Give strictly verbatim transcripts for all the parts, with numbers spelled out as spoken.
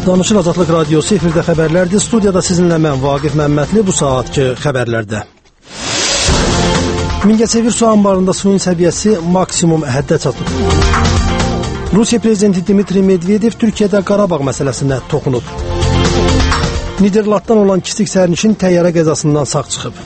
Danışır Azadlıq Radiosu efirdə xəbərlərdir. Studiyada sizinlə mən Vaqif Məmmədli bu saatki xəbərlərdə. Mingəçevir su anbarında suyun səviyyəsi maksimum həddə çatıb. Rusiya prezidenti Dmitri Medvedev Türkiyədə Qarabağ məsələsinə toxunub. Niderlanddan olan kiçik sərnişin təyyarə qəzasından sağ çıxıb.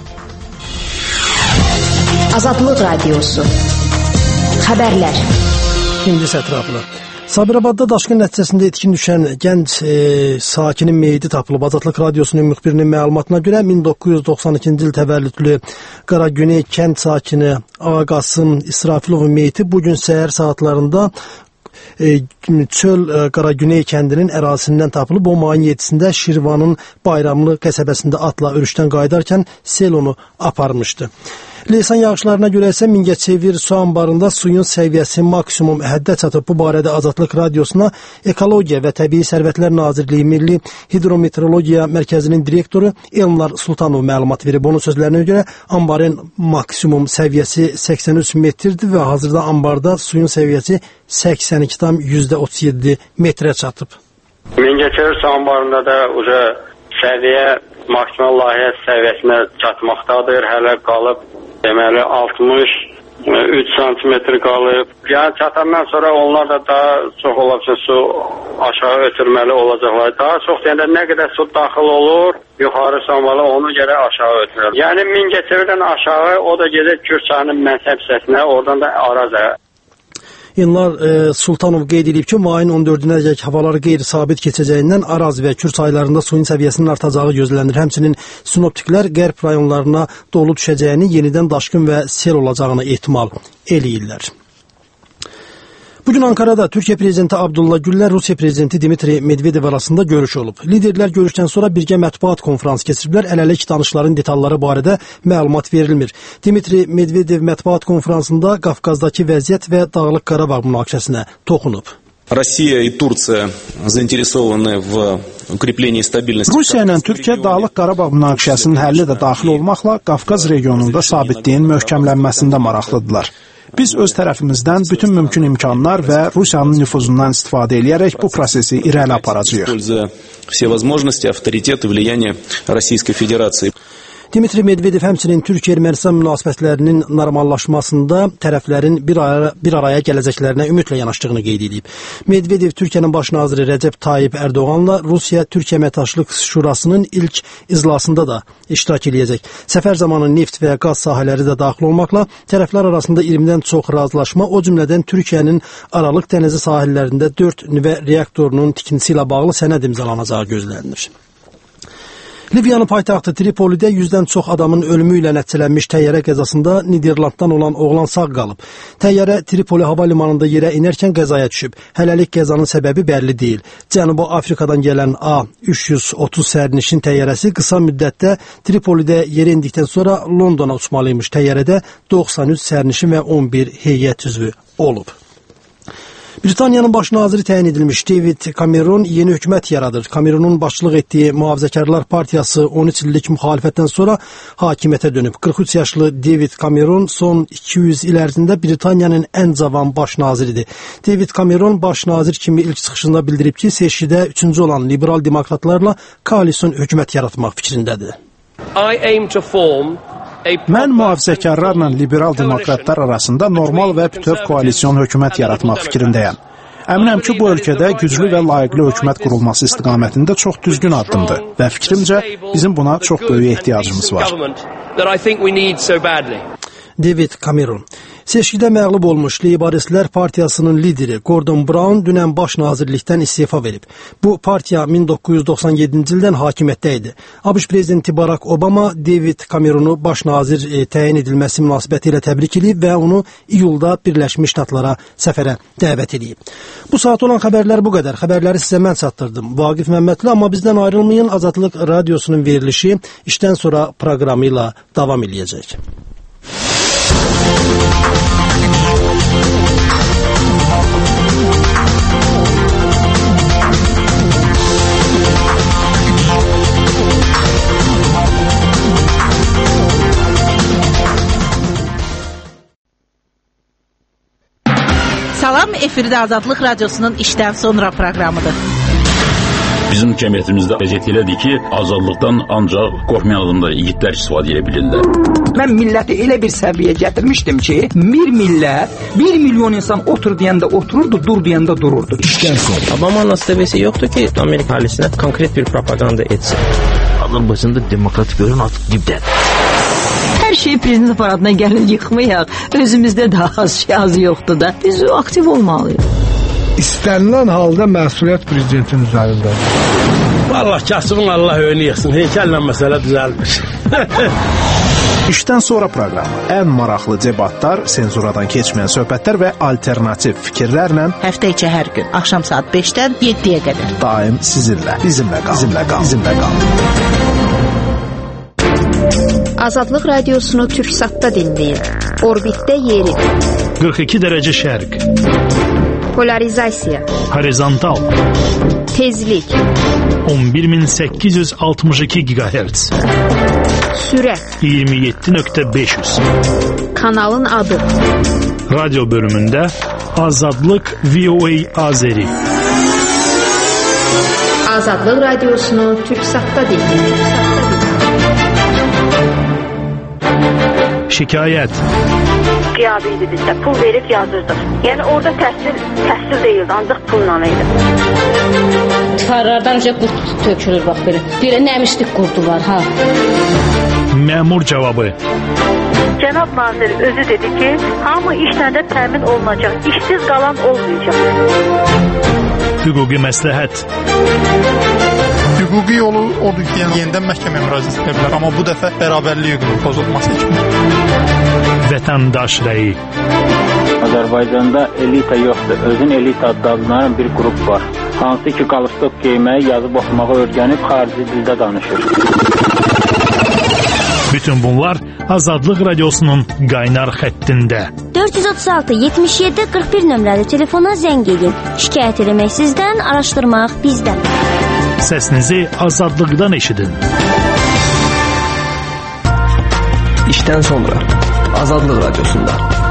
Azadlıq Radiosu xəbərlər. İkinci sətraflı. Sabirabadda daşqın nəticəsində itkin düşən gənc e, sakinin meyidi tapılıb. Azadlıq Radiosunun müxbirinin məlumatına görə min doqquz yüz doxsan ikinci il təvəllüdlü Qaragüney kənd sakini Ağaqasım İsrafilovun meyiti bugün səhər saatlarında e, çöl e, Qaragüney kəndinin ərazisindən tapılıb. O mayın yeddisində Şirvanın Bayramlı qəsəbəsində atla örüşdən qayıdarkən sel onu aparmışdı. Leysan yağışlarına görə isə Mingəçevir su anbarında suyun səviyyəsi maksimum həddə çatıb. Bu barədə Azadlıq Radiosuna Ekologiya və Təbii Sərvətlər Nazirliyi Milli Hidrometeorologiya Mərkəzinin direktoru Elmar Sultanov məlumat verib. Onun sözlərinə görə anbarın maksimum səviyyəsi səksən üç metrdir və hazırda anbarda suyun səviyyəsi səksən iki tam yüzdə otuz yeddi metrə çatıb. Mingəçevir su anbarında da uca səviyyə maksimal layihə səviyyəsinə çatmaqdadır. Hələ qalıb deməli altmış üç santimetr qalıb. Yəni çatandan sonra onlar da daha çox olacaq su aşağı ötürməli olacaqlar. Daha çox deyəndə nə qədər su daxil olur, yuxarı sanmalı, onu görə aşağı ötürür. Yəni Mingəçevirdən aşağı o da gedir Kürçayının mənsəb hissəsinə, oradan da Arazə. Elmar e, Sultanov qeyd edib ki, mayın on dördünədək havalar qeyri-sabit keçəcəyindən Araz və Kür çaylarında suyun səviyyəsinin artacağı gözlənilir. Həmçinin sinoptiklər qərb rayonlarına dolu düşəcəyini, yenidən daşqın və sel olacağını ehtimal eləyirlər. Bugün Ankara'da Türkiye Prezidenti Abdullah Gül'lə Rusiya Prezidenti Dmitri Medvedev arasında görüş olub. Liderlər görüşdən sonra birgə mətbuat konferansı keçiriblər. Ələlik danışıqların detalları barədə məlumat verilmir. Dmitri Medvedev mətbuat konferansında Qafqazdakı vəziyyət və Dağlıq Qarabağ münaqişəsinə toxunub. Россия и Турция заинтересованы в укреплении стабильности. Rusiya ilə Türkiyə Dağlıq Qarabağ münaqişəsinin həlli də daxil olmaqla Qafqaz regionunda sabitliyin möhkəmlənməsində maraqlıdırlar. Biz öz tərəfimizdən bütün mümkün imkanlar və Rusiyanın nüfuzundan istifadə edərək bu prosesi irəli aparacağıq. Все возможности, авторитет и влияние Российской Федерации. Dmitri Medvedev həmçinin Türkiyə-Ermənistan münasibətlərinin normallaşmasında tərəflərin bir araya, bir araya gələcəklərinə ümidlə yanaşdığını qeyd edib. Medvedev Türkiyənin baş naziri Rəcəb Tayyip Ərdoğanla Rusiya-Türkiyə Əməkdaşlıq Şurasının ilk iclasında da iştirak edəcək. Səfər zamanı neft və qaz sahələri də daxil olmaqla tərəflər arasında iyirmidən çox razılaşma, o cümlədən Türkiyənin Aralıq dənizi sahillərində dörd nüvə reaktorunun tikintisi ilə bağlı sənəd imzalanacağı gözlənilir. Liviyanın paytaxtı Tripolidə yüzdən çox adamın ölümü ilə nəticələnmiş təyyarə qəzasında Niderlanddan olan oğlan sağ qalıb. Təyyarə Tripoli hava limanında yerə inərkən qəzaya düşüb. Hələlik qəzanın səbəbi bəlli deyil. Cənubi Afrikadan gələn A üç yüz otuz sərnişin təyyarəsi qısa müddətdə Tripolidə yerə indikdən sonra Londona uçmalıymış. Təyyarədə doxsan üç sərnişin və on bir heyət üzvü olub. Britaniyanın baş naziri təyin edilmiş David Cameron yeni hökumət yaradır. Cameronun başçılıq etdiyi Mühafizəkarlar Partiyası on üç illik müxalifətdən sonra hakimiyyətə dönüb. qırx üç yaşlı David Cameron son iki yüz il ərzində Britaniyanın ən cavan baş naziridir. David Cameron baş nazir kimi ilk çıxışında bildirib ki, seçkidə üçüncü olan liberal demokratlarla koalisyon hökumət yaratmaq fikrindədir. I aim to form Mən mühafizəkarlarla liberal demokratlar arasında normal və bütöv koalisyon hökumət yaratmaq fikrindəyəm. Əminəm ki, bu ölkədə güclü və layiqli hökumət qurulması istiqamətində çox düzgün addımdır və fikrimcə bizim buna çox böyük ehtiyacımız var. David Cameron. Seçkidə məğlub olmuş Leyboristlər Partiyasının lideri Gordon Brown dünən baş nazirlikdən istefa verib. Bu partiya min doqquz yüz doxsan yeddinci ildən hakimiyyətdə idi. ABŞ prezidenti Barack Obama David Cameronu baş nazir e, təyin edilməsi münasibəti ilə təbrik edib və onu iyulda Birləşmiş Ştatlara səfərə dəvət edib. Bu saat olan xəbərlər bu qədər. Xəbərləri sizə mən çatdırdım. Vaqif Məmmədli, amma bizdən ayrılmayın. Azadlıq Radiosunun verilişi işdən sonra proqramı ilə davam edəcək. Salam, efirdə Azadlıq Radiosunun işdən sonra proqramıdır. Bizim cəmiyyətimizdə vəziyyət elədir ki, azadlıqdan ancaq qorxmayan adamlar, igidlər istifadə edə bilirlər. Mən milləti elə bir səviyyəyə gətirmişdim ki, bir millət, bir milyon insan otur deyəndə otururdu, dur deyəndə dururdu. Obama'nın seviyesi yoktu ki Amerika ailesine konkret bir propaganda etsin. Azərbaycanda demokratik görün artıq dibdədir. Hər şeyi prezident aparatına gəlin yıxmayaq. Özümüzdə də az şey az yoxdur da. Biz aktiv olmalıyıq. İstənilən halda məsuliyyət prezidentin üzərindədir. Vallahi kasımın Allah önü yıxsın. Heykəllə məsələ düzəlmiş. İşdən sonra proqramı ən maraqlı debatlar, senzuradan keçməyən söhbətlər və alternativ fikirlərlə həftə içi hər gün axşam saat beşdən yeddiyə qədər daim sizinlə, bizimlə qal, bizimlə qal, bizimlə qal. Azadlıq radiosunu Türksatda dinləyin. Orbitdə yeri. qırx iki dərəcə şərq. Polarizasiya. Horizontal. Tezlik. on bir min səkkiz yüz altmış iki gigahertz. Sürət. iyirmi yeddi nöqtə beş yüz. Kanalın adı. Radyo bölümündə Azadlıq V O A Azeri. Azadlıq radiosunu Türksatda dinləyin. Şikayət. Qiyabi idi bizdə. Pul verib yazırdıq. Yəni orada təhsil, təhsil deyildi, ancaq pulla idi. Tifarlardan necə qurd tökülür bax belə. Belə nəmişlik qurdu var ha. Məmur cavabı. Cənab nazir özü dedi ki, hamı işlə də təmin olunacaq. İşsiz qalan olmayacaq. Hüquqi məsləhət. Hüquqi yolu odur ki, yəni yenidən məhkəməyə müraciət edə bilər, amma bu dəfə bərabərlik hüququnun pozulması üçün. Vətəndaş rəyi. Azərbaycanda elita yoxdur. Özün elita adlanan bir qrup var. Hansı ki, qalstok geyməyi, yazıb oxumağı öyrənib xarici dildə danışır. Bütün bunlar Azadlıq radiosunun qaynar xəttində. dörd yüz otuz altı yetmiş yeddi qırx bir nömrəli telefona zəng edin. Şikayət eləmək sizdən, araşdırmaq bizdən. Səsinizi azadlıqdan eşidin. İşdən sonra Azadlıq radiosunda.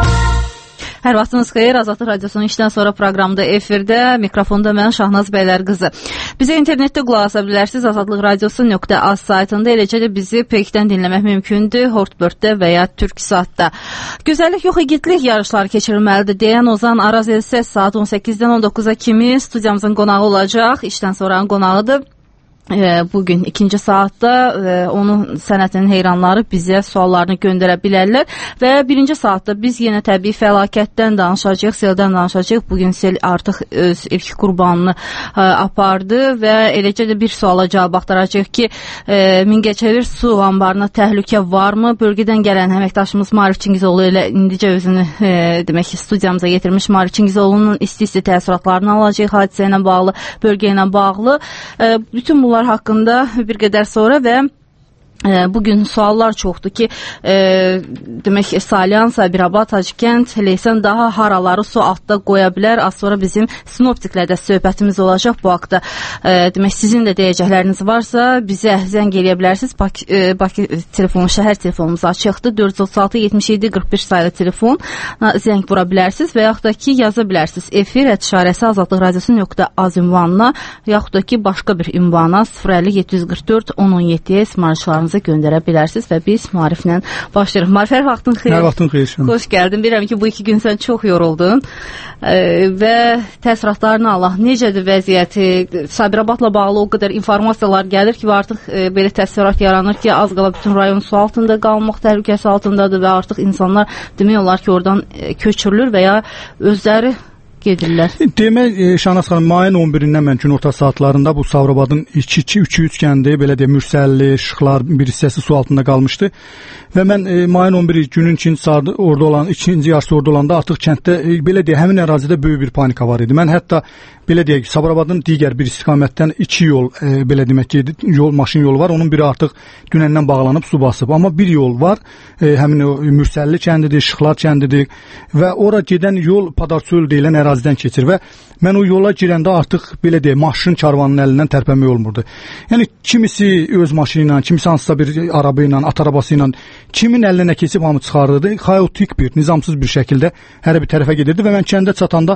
Hər vaxtınız xeyir, Azadlıq radiosunun işdən sonra proqramda efirdə, mikrofonda mən Şahnaz Bəylər qızı. Bizə internetdə qulaq asa bilərsiniz, azadlıq radiosu nöqtə az saytında, eləcə də bizi Peykdən dinləmək mümkündür, Hortbörddə və ya Türksatda. Gözəllik yox, igidlik yarışları keçirilməlidir deyən Ozan Araz Elses saat on səkkizdən on dokkuza kimi studiyamızın qonağı olacaq, işdən sonranın qonağıdır. Bugün ikinci saatda onun sənətinin heyranları bizə suallarını göndərə bilərlər və birinci saatda biz yenə təbii fəlakətdən danışacağıq, seldən danışacağıq. Bugün sel artıq öz ilk qurbanını apardı və eləcə də bir suala cavab axtaracağıq ki, Mingəçevir su anbarına təhlükə varmı? Bölgədən gələn əməkdaşımız Maarif Çingizoğlu ilə indicə özünü demək ki, studiyamıza getirmiş Maarif Çingizoğlu'nun isti-isti təəssüratlarını alacağıq hadisə ilə bağlı, bölgə ilə bağlı. Bütün bu Bunlar haqqında bir qədər sonra və e, bugün suallar çoxdur ki, e, demək Salyan, Sabirabad, Hacıkənd, Leysan daha haraları su altda qoya bilər. Az sonra bizim sinoptiklərdə söhbətimiz olacaq bu haqda. E, demək sizin də deyəcəkləriniz varsa bizə zəng eləyə bilərsiniz. Bakı, e, Bakı telefonu, şəhər telefonumuz açıqdır. dörd yüz otuz altı yetmiş yeddi qırx bir sayılı telefon zəng vura bilərsiniz və yaxud da ki yaza bilərsiniz. Efir ətişarəsi azadlıq radiosu nöqtə az ünvanına yaxud da ki başqa bir ünvana sıfır əlli yeddi yüz qırx dörd on on yeddiyə smartlarınızı göndərə bilərsiniz və biz Maariflə başlayırıq. Maarif, hər vaxtın xeyir. Hər vaxtın xeyir. Xoş gəldin. Bilirəm ki, bu iki gün sən çox yoruldun e, və təəssüratlarını Allah. Necədir vəziyyəti? Sabirabadla bağlı o qədər informasiyalar gəlir ki, artıq e, belə təəssürat yaranır ki, az qala bütün rayon su altında qalmaq təhlükəsi altındadır və artıq insanlar demək olar ki, oradan e, köçürülür və ya özləri gedirlər. Demək, Şahnaz xanım, mayın on birindən mən günorta saatlarında bu Sabirabadın iki iki üç üç kəndi, belə deyək, Mürsəlli, Şıxlar bir hissəsi su altında qalmışdı. Və mən e, mayın on biri günün ikinci saat orada olan, ikinci yarısı orada olanda artıq kənddə, e, belə deyək, həmin ərazidə böyük bir panika var idi. Mən hətta, belə deyək, Sabirabadın digər bir istiqamətdən iki yol, e, belə demək ki, yol, maşın yolu var. Onun biri artıq dünəndən bağlanıb, su basıb. Amma bir yol var, e, həmin o Mürsəlli kəndidir, Şıxlar kəndidir və ora gedən yol Padarçöl deyilən ərazi ərazidən keçir və mən o yola girəndə artıq belə deyək, maşın karvanının əlindən tərpənmək olmurdu. Yəni kimisi öz maşını ilə, kimisi hansısa bir araba ilə, at arabası ilə, kimin əlinə keçib hamı çıxarırdı. Xaotik bir, nizamsız bir şəkildə hər bir tərəfə gedirdi və mən kəndə çatanda,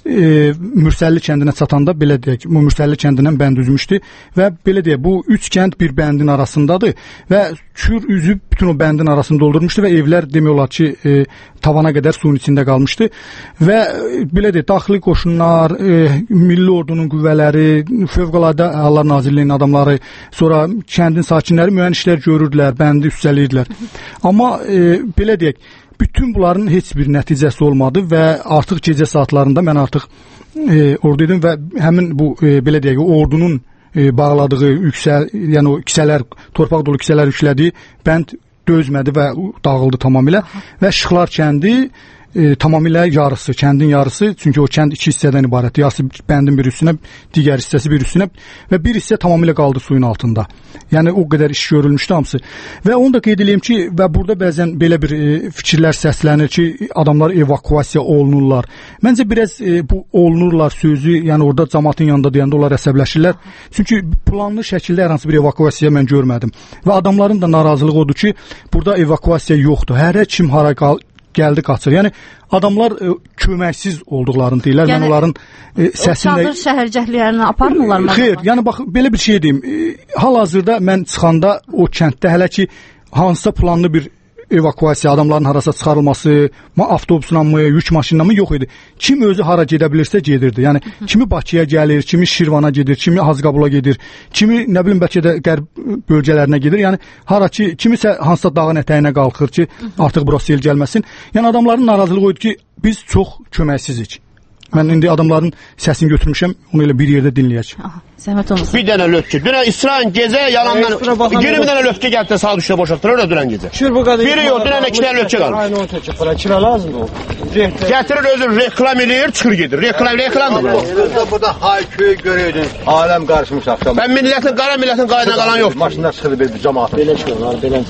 e, Mürsəlli kəndinə çatanda belə deyək, bu Mürsəlli kəndindən bənd üzmüşdü və belə deyək, bu üç kənd bir bəndin arasındadır və kür üzüb bütün o bəndin arasını doldurmuşdu və evlər demək olar ki, e, tavana qədər suyun içində qalmışdı və e, belə deyək, daxili qoşunlar, e, Milli Ordunun qüvvələri, Fövqəladə Hallar Nazirliyinin adamları, sonra kəndin sakinləri müəyyən işlər görürdülər, bəndi üstəliyirdilər. Amma e, belə deyək, bütün bunların heç bir nəticəsi olmadı və artıq gecə saatlarında mən artıq e, orduydum və həmin bu e, belə deyək, ordunun e, bağladığı yüksəl, yəni o kisələr, torpaq dolu kisələr yüklədiyi bənd dözmədi və dağıldı tamamilə və Şıxlar kəndi e, tamamilə yarısı, kəndin yarısı, çünki o kənd iki hissədən ibarət, yarısı bəndin bir üstünə, digər hissəsi bir üstünə və bir hissə tamamilə qaldı suyun altında. Yəni o qədər iş görülmüşdü hamısı. Və onu da qeyd edeyim ki, və burada bəzən belə bir e, fikirlər səslənir ki, adamlar evakuasiya olunurlar. Məncə biraz e, bu olunurlar sözü, yəni orada cəmaatın yanında deyəndə onlar əsəbləşirlər. Çünki planlı şəkildə hər hansı bir evakuasiya mən görmədim. Və adamların da narazılığı odur ki, burada evakuasiya yoxdur. Hər kim hara qal gəldi qaçır. Yəni adamlar e, köməksiz olduqlarını deyirlər. Yəni, mən onların e, səsində çadır şəhərcəhliklərini aparmırlar mı? Xeyr, yəni bax belə bir şey deyim. E, hal-hazırda mən çıxanda o kənddə hələ ki hansısa planlı bir evakuasiya, adamların harasa çıxarılması, avtobusla mı, yük maşınla mı yox idi. Kim özü hara gedə bilirsə gedirdi. Yəni kimi Bakıya gəlir, kimi Şirvana gedir, kimi Hazqabula gedir, kimi nə bilim bəlkə də qərb bölgələrinə gedir. Yəni hara ki, kimisə hansısa dağın ətəyinə qalxır ki, artıq bura sel gəlməsin. Yəni adamların narazılığı oydu ki, biz çox köməksizik. Mən indi adamların səsini götürmüşəm, onu elə bir yerdə dinləyək. Zəhmət olmasın. Bir dənə lötkü. Dünən İsrail gecə yalandan yeni bir dənə lötkü gəldi sağ düşdə boşaltdılar da dünən gecə. Biri yox, dünən iki dənə lötkü qaldı. Kira lazımdır o. Gətirir özü reklam eləyir, çıxır gedir. Reklam, reklamdır. Burada hay-küy görürdün. Aləm qarışmış axşam. Ben milletin, qara milletin qayına qalan yoxdur. Maşınlar çıxır bir cəmaat. Belə çıxıyorlar, belə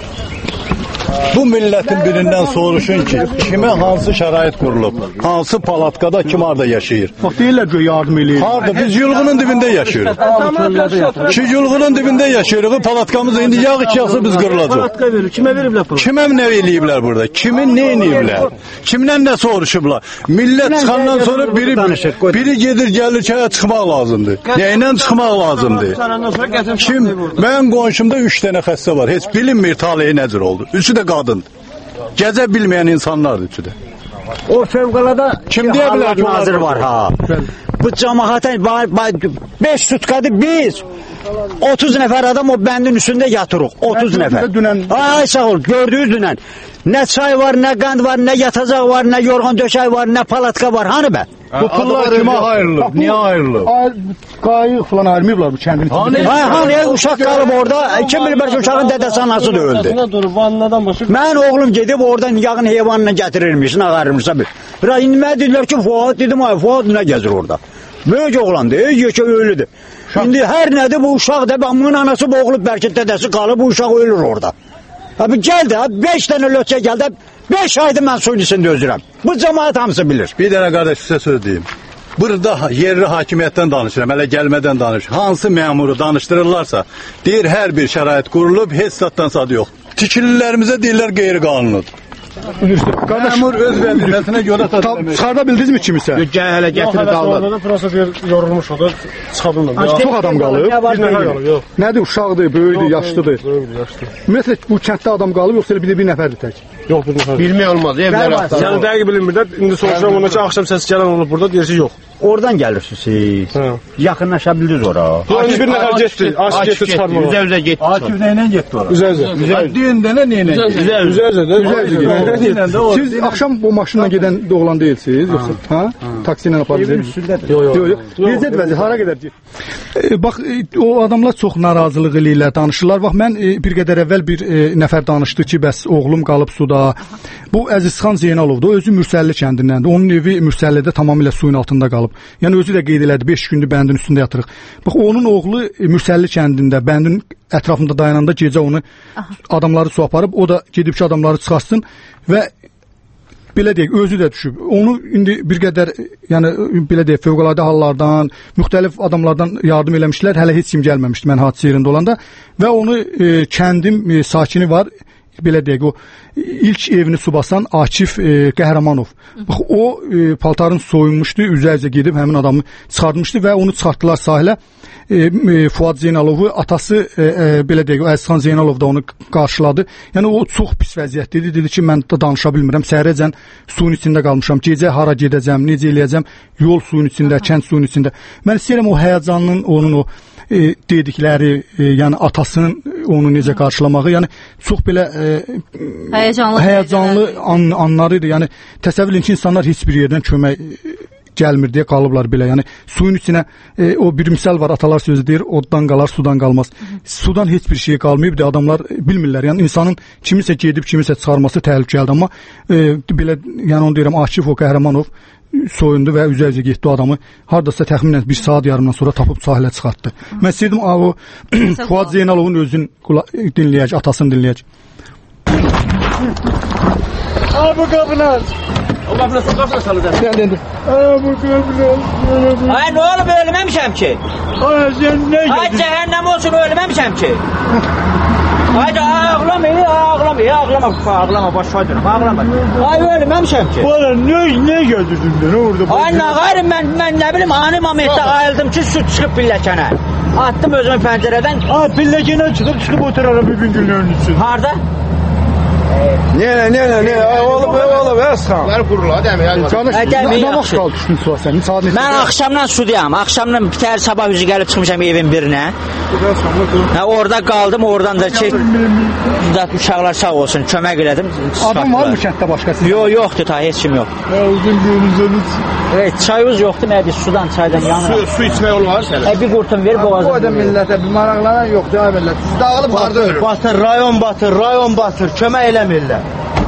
Bu milletin birindən soruşun ki, kimə hansı şərait qurulub, hansı palatkada kim harada yaşayır? Bax deyirlər ki, yardım eləyir. Harada? Biz yulğunun dibində yaşayırıq. Ki yulğunun dibində yaşayırıq, palatkamız indi yağ içiyası biz qırılacaq. Palatka verir, kimə veriblər palatka? Kimə nə eləyiblər burada? Kimin nə eləyiblər? Kimdən nə soruşublar? Millət çıxandan sonra biri biri gedir, gəlir ki, çıxmaq lazımdır. Nəylə çıxmaq lazımdır? Kim? Mənim qonşumda üç dənə xəstə var. Heç bilinmir taleyi necə oldu. Üçü də qadın. Gecə bilməyən insanlardır üçü də. O fövqəladə kim deyə bilər ki, nazir var ha. Bu cəmaətə beş sutkadır biz otuz nəfər adam o bəndin üstündə yatırıq. otuz nəfər. Ay sağ ol, gördünüz dünən. Nə çay var, nə qand var, nə yatacaq var, nə yorğan döşək var, nə palatka var. Hanı bə? Bu pullar kimə ayrılıb? Niyə ayrılıb? Qayıq falan ayırmayıblar bu kəndin içində. Hay, hani uşaq qalıb orada, kim bilir bəlkə uşağın dədəsi anası da öldü. Mən oğlum gedib oradan yağın heyvanını gətirirmiş, nə qarırmışsa bir. Biraz indi mənə dedilər ki, Fuad, dedim, ay Fuad nə gəzir orada? Böyük oğlandı, yekə ölüdür. İndi hər nədir bu uşaq da, bunun anası boğulub, bəlkə dədəsi qalıb, bu uşaq ölür orada. Abi gəldi, beş dənə lötçə gəldi, beş aydır mən suyun içində özürəm. Bu cəmaət hamısı bilir. Bir dənə qardaş sizə söz deyim. Burada yerli hakimiyyətdən danışıram, hələ gəlmədən danışıram. Hansı məmuru danışdırırlarsa, deyir hər bir şərait qurulub, heç satdan sadı yox. Tikililərimizə deyirlər qeyri-qanunudur. Məmur öz vəzifəsinə görə təsdiq çıxarda bildiniz mi kimisə? Hələ gətirib dağladı. Prosta yorulmuş o da çıxardınlar. Çox adam qalıb. Bir nəfər qalıb, yox. Nədir, uşaqdır, böyüdür, yaşlıdır? Böyüdür, yaşlıdır. Ümumiyyətlə bu kənddə adam qalıb, yoxsa bir də bir nəfərdir tək? Yox, bir nəfər. Bilmək olmaz, evlər axtarır. Yəni dəqiq bilinmirlər. İndi soruşuram ona ki, axşam səsi gələn olub burada, deyir ki, yox. Oradan gəlirsiniz siz. Yaxınlaşa bildiniz ora. Yox, bir nəfər getdi. Aşıq getdi çıxarmağa. Üzə-üzə getdi. Akif nəylə getdi ora? Üzə-üzə. Düyün dənə nəylə getdi? Üzə-üzə. Üzə-üzə. Siz axşam bu maşınla gedən də oğlan deyilsiniz, yoxsa? Ha? Taksi ilə aparırsınız? Yox, yox. Gezət vəzi, hara qədər getdi? Bax, o adamlar çox narazılıq eləyirlər, danışırlar. Bax, mən bir qədər əvvəl bir nəfər danışdı ki, bəs oğlum qalıb suda. Bu Əzizxan Zeynalovdur, özü Mürsəlli kəndindəndir. Onun evi Mürsəllidə tamamilə suyun altında qalıb. Yəni özü də qeyd elədi, beş gündür bəndin üstündə yatırıq. Bax, onun oğlu Mürsəlli kəndində, bəndin ətrafında dayananda gecə onu adamları su aparıb, o da gedib ki, adamları çıxartsın və belə deyək, özü də düşüb. Onu indi bir qədər, yəni belə deyək, fövqəladə hallardan, müxtəlif adamlardan yardım eləmişlər. Hələ heç kim gəlməmişdi mən hadisə yerində olanda və onu e, kəndim e, sakini var, belə deyək, o ilk evini su basan Akif e, Qəhrəmanov. Bax, o e, paltarın soyunmuşdu, üzərcə gedib həmin adamı çıxartmışdı və onu çıxartdılar sahilə. E, e, Fuad Zeynalovu, atası e, e, belə deyək, Əzizxan Zeynalov da onu qarşıladı. Yəni o çox pis vəziyyətdə idi. Dedi ki, mən də danışa bilmirəm. Səhərəcən suyun içində qalmışam. Gecə hara gedəcəm, necə eləyəcəm? Yol suyun içində, kənd suyun içində. Mən istəyirəm o həyəcanın, onun o e, dedikləri, e, yəni atasının onu necə qarşılamağı, yəni çox belə e, həyəcanlı, həyəcanlı an, anları idi. Yəni təsəvvür edin ki, insanlar heç bir yerdən kömək gəlmir deyə qalıblar belə. Yəni suyun içinə e, o bir misal var, atalar sözü deyir, oddan qalar, sudan qalmaz. Hı -hı. Sudan heç bir şey qalmayıb da adamlar bilmirlər. Yəni insanın kimisə gedib kimisə çıxarması təhlükəlidir, amma e, belə yəni onu deyirəm, Akif o Qəhrəmanov soyundu və üzərcə getdi o adamı. Hardasa təxminən bir saat yarımdan sonra tapıb sahilə çıxartdı. Hı -hı. Mən istəyirdim o Fuad Zeynalovun özünü dinləyək, atasını dinləyək. Abi qapılar. O qapılar, o qapılar salacaq. Gəldi. Abi qapılar. Ay nə olub, ölməmişəm ki? Ay sən nə gedin? Ay cəhənnəm olsun, ölməmişəm ki. Haydi ağlama, ağlama, ağlama, ağlama, başa dönüm, ağlama. Ay ölməmişəm ki. Valla nə nə gədirdin də, nə orada? Ay nə qayır, mən mən nə bilim, ani momentdə ayıldım ki, su çıxıb pilləkənə. Atdım özümü pəncərədən. Ay pilləkənə çıxıb çıxıb oturarım bir gün günlərin üçün. Harda? Ne ne ne ne oğlum oğlum Özkan. Bunlar qururlar dəmi? Nə vaxt qaldı düşdün suya sən? Saat neçə? Mən axşamdan sudayam. Axşamdan bir təhər sabah üzü gəlib çıxmışam evin birinə. Hə orada qaldım, oradan da ki zat uşaqlar sağ olsun, kömək elədim. Adam varmı kənddə başqası? Yox, yoxdur ta, heç kim yox. Ya uzun gözünüz. Evet, çayımız yoxdur, nədir? Sudan, çaydan yanır. Su, su içmək olmaz sənə. Hə bir qurtum ver boğazına. Bu adam millətə bir maraqlanan yoxdur, ay millət. Siz dağılıb harda ölür? Batır, rayon batır, rayon batır, kömək eləmirlər.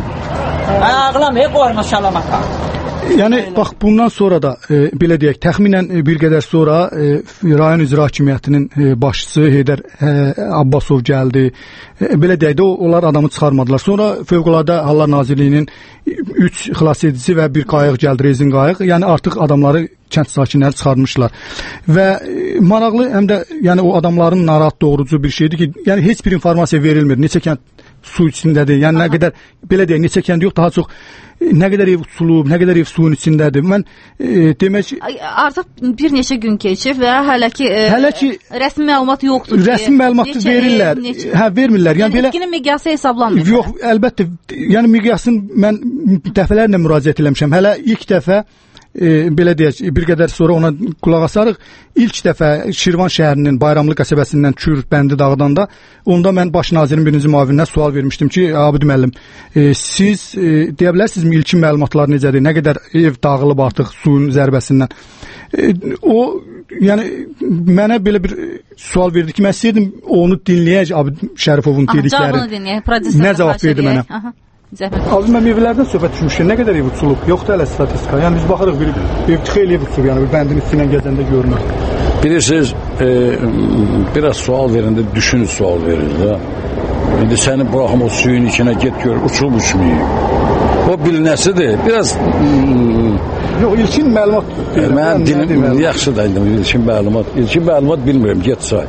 Mən ağlamaya qoyma şalamata. Yəni bax bundan sonra da e, belə deyək, təxminən e, bir qədər sonra e, rayon icra hakimiyyətinin e, başçısı Heydər e, Abbasov gəldi. E, belə deyək də o, onlar adamı çıxarmadılar. Sonra Fövqəladə Hallar Nazirliyinin üç xilas edici və bir qayıq gəldi, rezin qayıq. Yəni artıq adamları kənd sakinləri çıxarmışlar. Və e, maraqlı həm də yəni o adamların narahat doğurucu bir şeydir ki, yəni heç bir informasiya verilmir. Neçə kənd su içindədir. Yəni Aha. nə qədər belə deyək, neçə kənd yox, daha çox nə qədər ev sulub, nə qədər ev suyun içindədir. Mən e, demək artıq bir neçə gün keçib və hələ ki, e, hələ ki rəsmi məlumat yoxdur ki. Rəsmi məlumat verirlər. Ev, neçə... Hə, vermirlər. Yəni, yəni belə itkinin miqyası hesablanmır. Yox, əlbəttə. Yəni miqyasını mən dəfələrlə müraciət eləmişəm. Hələ ilk dəfə E, belə deyək, bir qədər sonra ona qulaq asarıq. İlk dəfə Şirvan şəhərinin Bayramlı qəsəbəsindən Kür bəndi dağıdanda, onda mən baş nazirin birinci müavininə sual vermişdim ki, Abid müəllim, e, siz e, deyə bilərsinizmi ilkin məlumatlar necədir? Nə qədər ev dağılıb artıq suyun zərbəsindən? E, o, yəni mənə belə bir sual verdi ki, mən istəyirdim onu dinləyək, Abid Şərifovun dedikləri. Nə cavab verdi mənə? Aha. Abi mən evlərdən söhbət düşmüşəm. Nə qədər ev uçulub? Yoxdur hələ statistika. Yəni biz baxırıq bir ev xeyli ev uçulub, yəni bir bəndin üstündən gəzəndə görünür. Bilirsiniz, e, biraz sual verəndə düşünün sual verir də. İndi səni buraxım o suyun içinə get gör, uçub uçmayıb. O bilinəsidir. Biraz mm, yox, ilkin məlumat deyirəm. Mən dilim yaxşı da ilkin məlumat. İlkin məlumat bilmirəm, get say.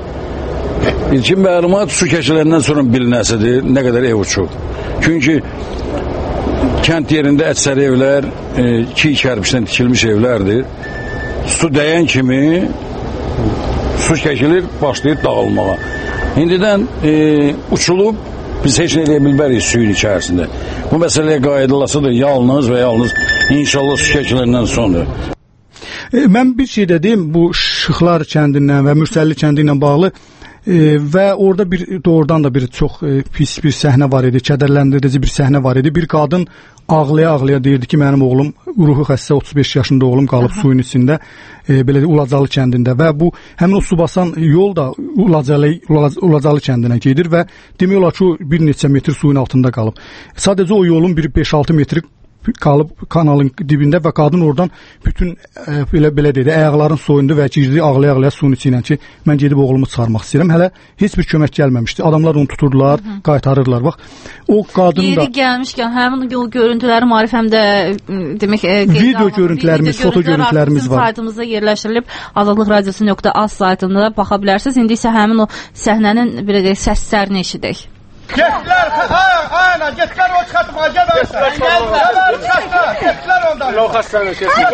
İlkin məlumat su keçilərindən sonra bilinəsidir, nə qədər ev uçub. Çünki kənd yerində əksər evlər e, iki kərpişdən tikilmiş evlərdir. Su dəyən kimi su çəkilir, başlayır dağılmağa. İndidən e, uçulub, biz heç nə eləyə bilmərik suyun içərisində. Bu məsələyə qayıdılmasıdır yalnız və yalnız inşallah su çəkilərindən sonra. E, mən bir şey dedim, bu Şıxlar kəndindən və Mürsəlli kəndi ilə bağlı E, və orada bir doğrudan da bir çox e, pis bir səhnə var idi, kədərləndirici bir səhnə var idi. Bir qadın ağlaya-ağlaya deyirdi ki, mənim oğlum ruhu xəstə, otuz beş yaşında oğlum qalıb Aha. suyun içində, e, belə də Ulacalı kəndində və bu həmin o su basan yol da Ulacalı, Ulacalı kəndinə gedir və demək olar ki, bir neçə metr suyun altında qalıb. Sadəcə o yolun bir beş altı metri qalıb kanalın dibində və qadın oradan bütün ə, belə belə dedi, ayaqların soyundu və girdi ağlaya-ağlaya suyun içinə ki, mən gedib oğlumu çıxarmaq istəyirəm. Hələ heç bir kömək gəlməmişdi. Adamlar onu tuturdular, Hı -hı. qaytarırlar. Bax, o qadın Yeri da gəlmişkən həmin o görüntüləri Maarif həm də demək e, video görüntülərimiz, foto görüntülərimiz var. Saytımızda yerləşdirilib azadlıq radiosu nöqtə az saytında baxa bilərsiniz. İndi isə həmin o səhnənin belə deyək səslərini eşidək. Getdilər, aynen, getdilər o çıxartmağa, gel versin. Gəl, çıxartma, getdilər ondan. Yox, hastanə keçsin.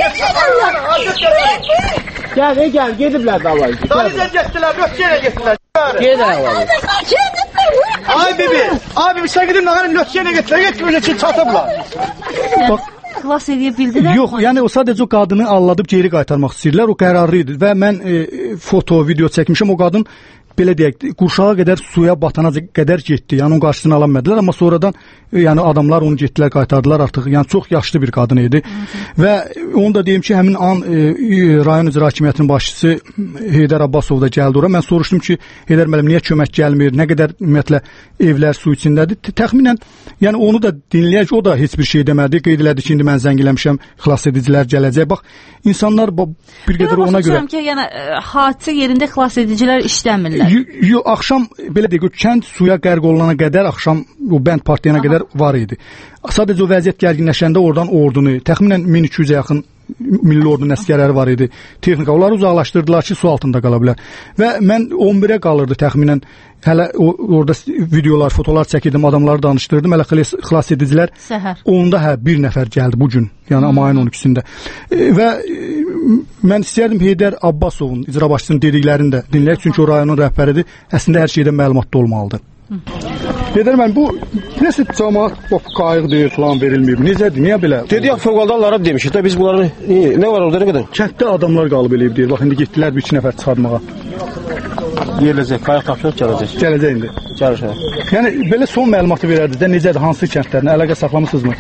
Gəl, gəl, gediblər davayı. Dalizə getdilər, Lötkəyə getdilər. Gedər davayı. Ay bibi, ay bibi, sən gidin nağanın Lötkəyə getdilər, getdilər üçün çatıblar. Xilas edə bildilər. Yox, yəni o sadəcə o qadını alladıb geri qaytarmaq istəyirlər. O qərarlı idi və mən e, foto, video çəkmişəm. O qadın belə deyək, qurşağa qədər suya batana qədər getdi. Yəni onun qarşısını ala bilmədilər, amma sonradan yəni adamlar onu getdilər, qaytardılar artıq. Yəni çox yaşlı bir qadın idi. Hı -hı. Və onu da deyim ki, həmin an e, rayon icra hakimiyyətinin başçısı Heydər Abbasov da gəldi ora. Mən soruşdum ki, Heydər müəllim niyə kömək gəlmir? Nə qədər ümumiyyətlə evlər su içindədir? Təxminən yəni onu da dinləyək, o da heç bir şey demədi. Qeyd elədi ki, indi mən zəng eləmişəm, xilas edicilər gələcək. Bax, insanlar bir qədər ona görə ki, yəni hadisə yerində xilas edicilər işləmirlər. Yox, axşam belə deyək, kənd suya qərq olana qədər, axşam o bənd partiyana Aha. qədər var idi. Sadəcə o vəziyyət gərginləşəndə oradan ordunu, təxminən min iki yüzə yaxın milli ordunun əsgərləri var idi. Texnika, onları uzaqlaşdırdılar ki, su altında qala bilər. Və mən on birə qalırdı təxminən. Hələ o, orada videolar, fotolar çəkirdim, adamları danışdırdım. Hələ xilas edicilər. Səhər. Onda hə, bir nəfər gəldi bu gün, yəni hmm. ayın on ikisində. E, və e, mən istəyərdim Heydər Abbasovun, icra başçısının dediklərini də dinləyək, çünki o rayonun rəhbəridir. Əslində hər şeydən məlumatlı olmalıdır. Heydər müəllim, bu nəsə cəmaət qayıq deyir falan verilməyib. Necədir, niyə belə? Dedi, fövqəldələrə demişik də biz bunları, nə var orada, nə qədər? Kənddə adamlar qalıb eləyib deyir, bax indi getdilər bir iki nəfər çıxartmağa. Yerləcək, qayıq tapşırıq gələcək. Gələcək indi. Gəlir, hə. Yəni, belə son məlumatı verərdiniz də, necədir, hansı kəndlərinə əlaqə saxlamısınızmı?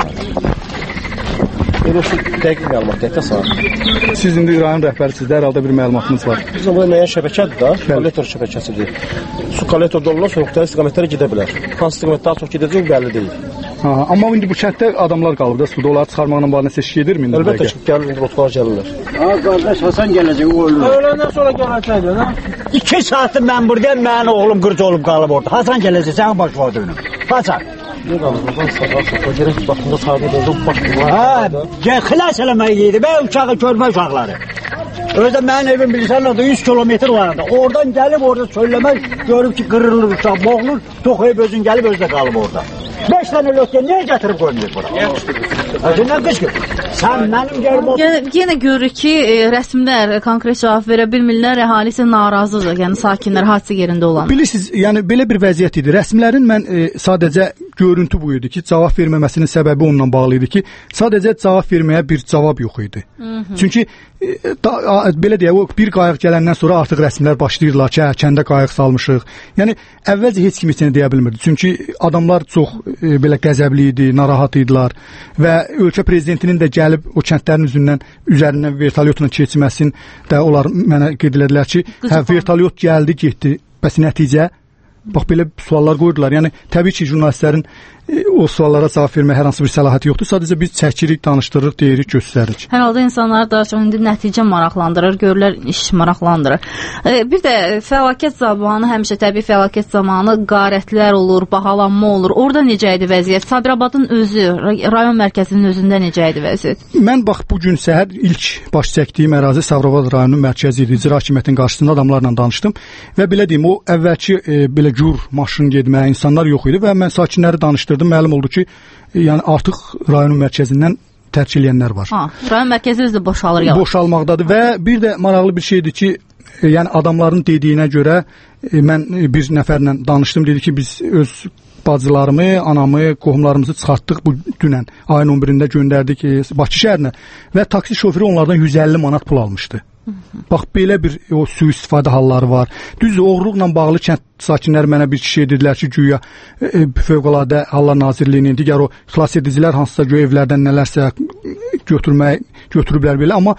Elə şu dəqiq məlumat deyək də sağ. Siz indi rayon rəhbərisiniz, hər halda bir məlumatınız var. Bizim burada müəyyən şəbəkədir da, kollektor şəbəkəsidir. Su kollektorda olurlar, sonra müxtəlif istiqamətlərə gedə bilər. Hansı istiqamət daha çox gedəcək, bəlli deyil. Ha, amma indi bu kənddə adamlar qalıb da, suda onları çıxarmaqla bağlı nəsə iş gedirmi? Əlbəttə ki, gəlir, indi rotqalar gəlirlər. Ha, qardaş, Hasan gələcək, o ölür. Öləndən sonra gələcəkdir, hə? İki saatdır mən buradayım, mənim oğlum qırc olub qalıb orada. Hasan gələcək, sənin baş var dönüm. Hasan. Ne qalır, oradan sağa sağa, gerək baxında sağda da olub, baş var. Ha, xilas eləmək yedi, və uşağı, körmə uşaqları. Özdə mənim evim bilirsən, orada yüz kilometr var da. Oradan gəlib, orada söyləmək, görüb ki, qırılır uşaq, boğulur, toxuyub özün gəlib, özdə qalıb orada. Beş tane lötken niye getirip koymuyor bura? Ödündən qışqır. Sən mənim gəlib... Yenə görürük ki, e, rəsmlər konkret cavab verə bilmirlər, əhali isə narazıdır, yəni sakinlər hadisə yerində olan. Bilirsiniz, yəni belə bir vəziyyət idi. Rəsmlərin mən e, sadəcə görüntü bu idi ki, cavab verməməsinin səbəbi onunla bağlı idi ki, sadəcə cavab verməyə bir cavab yox idi. Hı -hı. Çünki e, da, a, belə deyək, o bir qayıq gələndən sonra artıq rəsmlər başlayırlar ki, hə, kəndə qayıq salmışıq. Yəni əvvəlcə heç kim heç nə deyə bilmirdi. Çünki adamlar çox e, belə qəzəbli idi, narahat idilər və ölkə prezidentinin də gəlib o kəndlərin üzündən üzərindən vertolyotla keçməsini də onlar mənə qeyd elədilər ki, hə, vertolyot gəldi, getdi. Bəs nəticə? Bax belə suallar qoydular. Yəni təbii ki, jurnalistlərin e, o suallara cavab verməyə hər hansı bir səlahiyyəti yoxdur. Sadəcə biz çəkirik, danışdırırıq, deyirik, göstəririk. Hər halda insanları daha çox indi nəticə maraqlandırır, görürlər iş maraqlandırır. E, bir də fəlakət zamanı, həmişə təbii fəlakət zamanı qarətlər olur, bahalanma olur. Orada necə idi vəziyyət? Sabirabadın özü, rayon mərkəzinin özündə necə idi vəziyyət? Mən bax bu gün səhər ilk baş çəkdiyim ərazi Sabirabad rayonunun mərkəzi idi. İcra hakimiyyətinin qarşısında adamlarla danışdım və belə deyim, o əvvəlki e, belə gür maşın getməyə insanlar yox idi və mən sakinləri danışdırdım. Məlum oldu ki, yəni artıq rayonun mərkəzindən tərk eləyənlər var. Ha, rayon mərkəzi özü də boşalır ya. Boşalmaqdadır və bir də maraqlı bir şeydir ki, e, yəni adamların dediyinə görə e, mən bir nəfərlə danışdım, dedi ki, biz öz bacılarımı, anamı, qohumlarımızı çıxartdıq bu dünən. Ayın on birində göndərdik e, Bakı şəhərinə və taksi şoförü onlardan yüz əlli manat pul almışdı. Bax belə bir o sui-istifadə halları var. Düzdür, oğurluqla bağlı kənd sakinləri mənə bir şey dedilər ki, güya e, Fövqəladə Hallar Nazirliyinin digər o xilas edicilər hansısa göy evlərdən nələrsə götürmək götürüblər belə, amma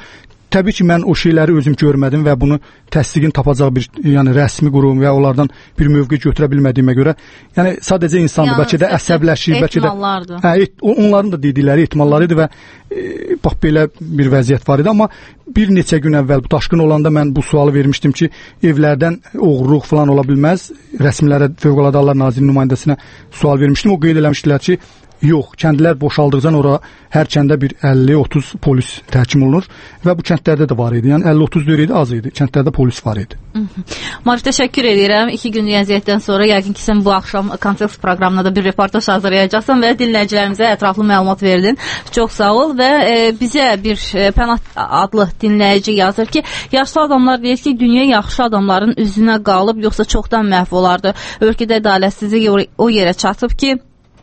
təbii ki, mən o şeyləri özüm görmədim və bunu təsdiqin tapacaq bir yəni rəsmi qurum və onlardan bir mövqe götürə bilmədiyimə görə, yəni sadəcə insandır, yəni, bəlkə də əsəbləşir, bəlkə də hə, et, onların da dedikləri ehtimalları idi və e, bax belə bir vəziyyət var idi, amma bir neçə gün əvvəl bu daşqın olanda mən bu sualı vermişdim ki, evlərdən oğurluq falan ola bilməz. Rəsmilərə, Fövqəladə Hallar Nazirinin nümayəndəsinə sual vermişdim. O qeyd eləmişdilər ki, yox, kəndlər boşaldıqca ora hər kəndə bir əlli otuz polis təhkim olunur və bu kəndlərdə də var idi. Yəni əlli otuz deyil idi, az idi. Kəndlərdə polis var idi. Marif, təşəkkür edirəm. İki gün vəziyyətdən sonra yəqin ki, sən bu axşam Kontekst proqramına da bir reportaj hazırlayacaqsan və dinləyicilərimizə ətraflı məlumat verdin. Çox sağ ol və e, bizə bir e, Pənah adlı dinləyici yazır ki, yaşlı adamlar deyir ki, dünya yaxşı adamların üzünə qalıb, yoxsa çoxdan məhv olardı. Ölkədə ədalətsizlik o yerə çatıb ki,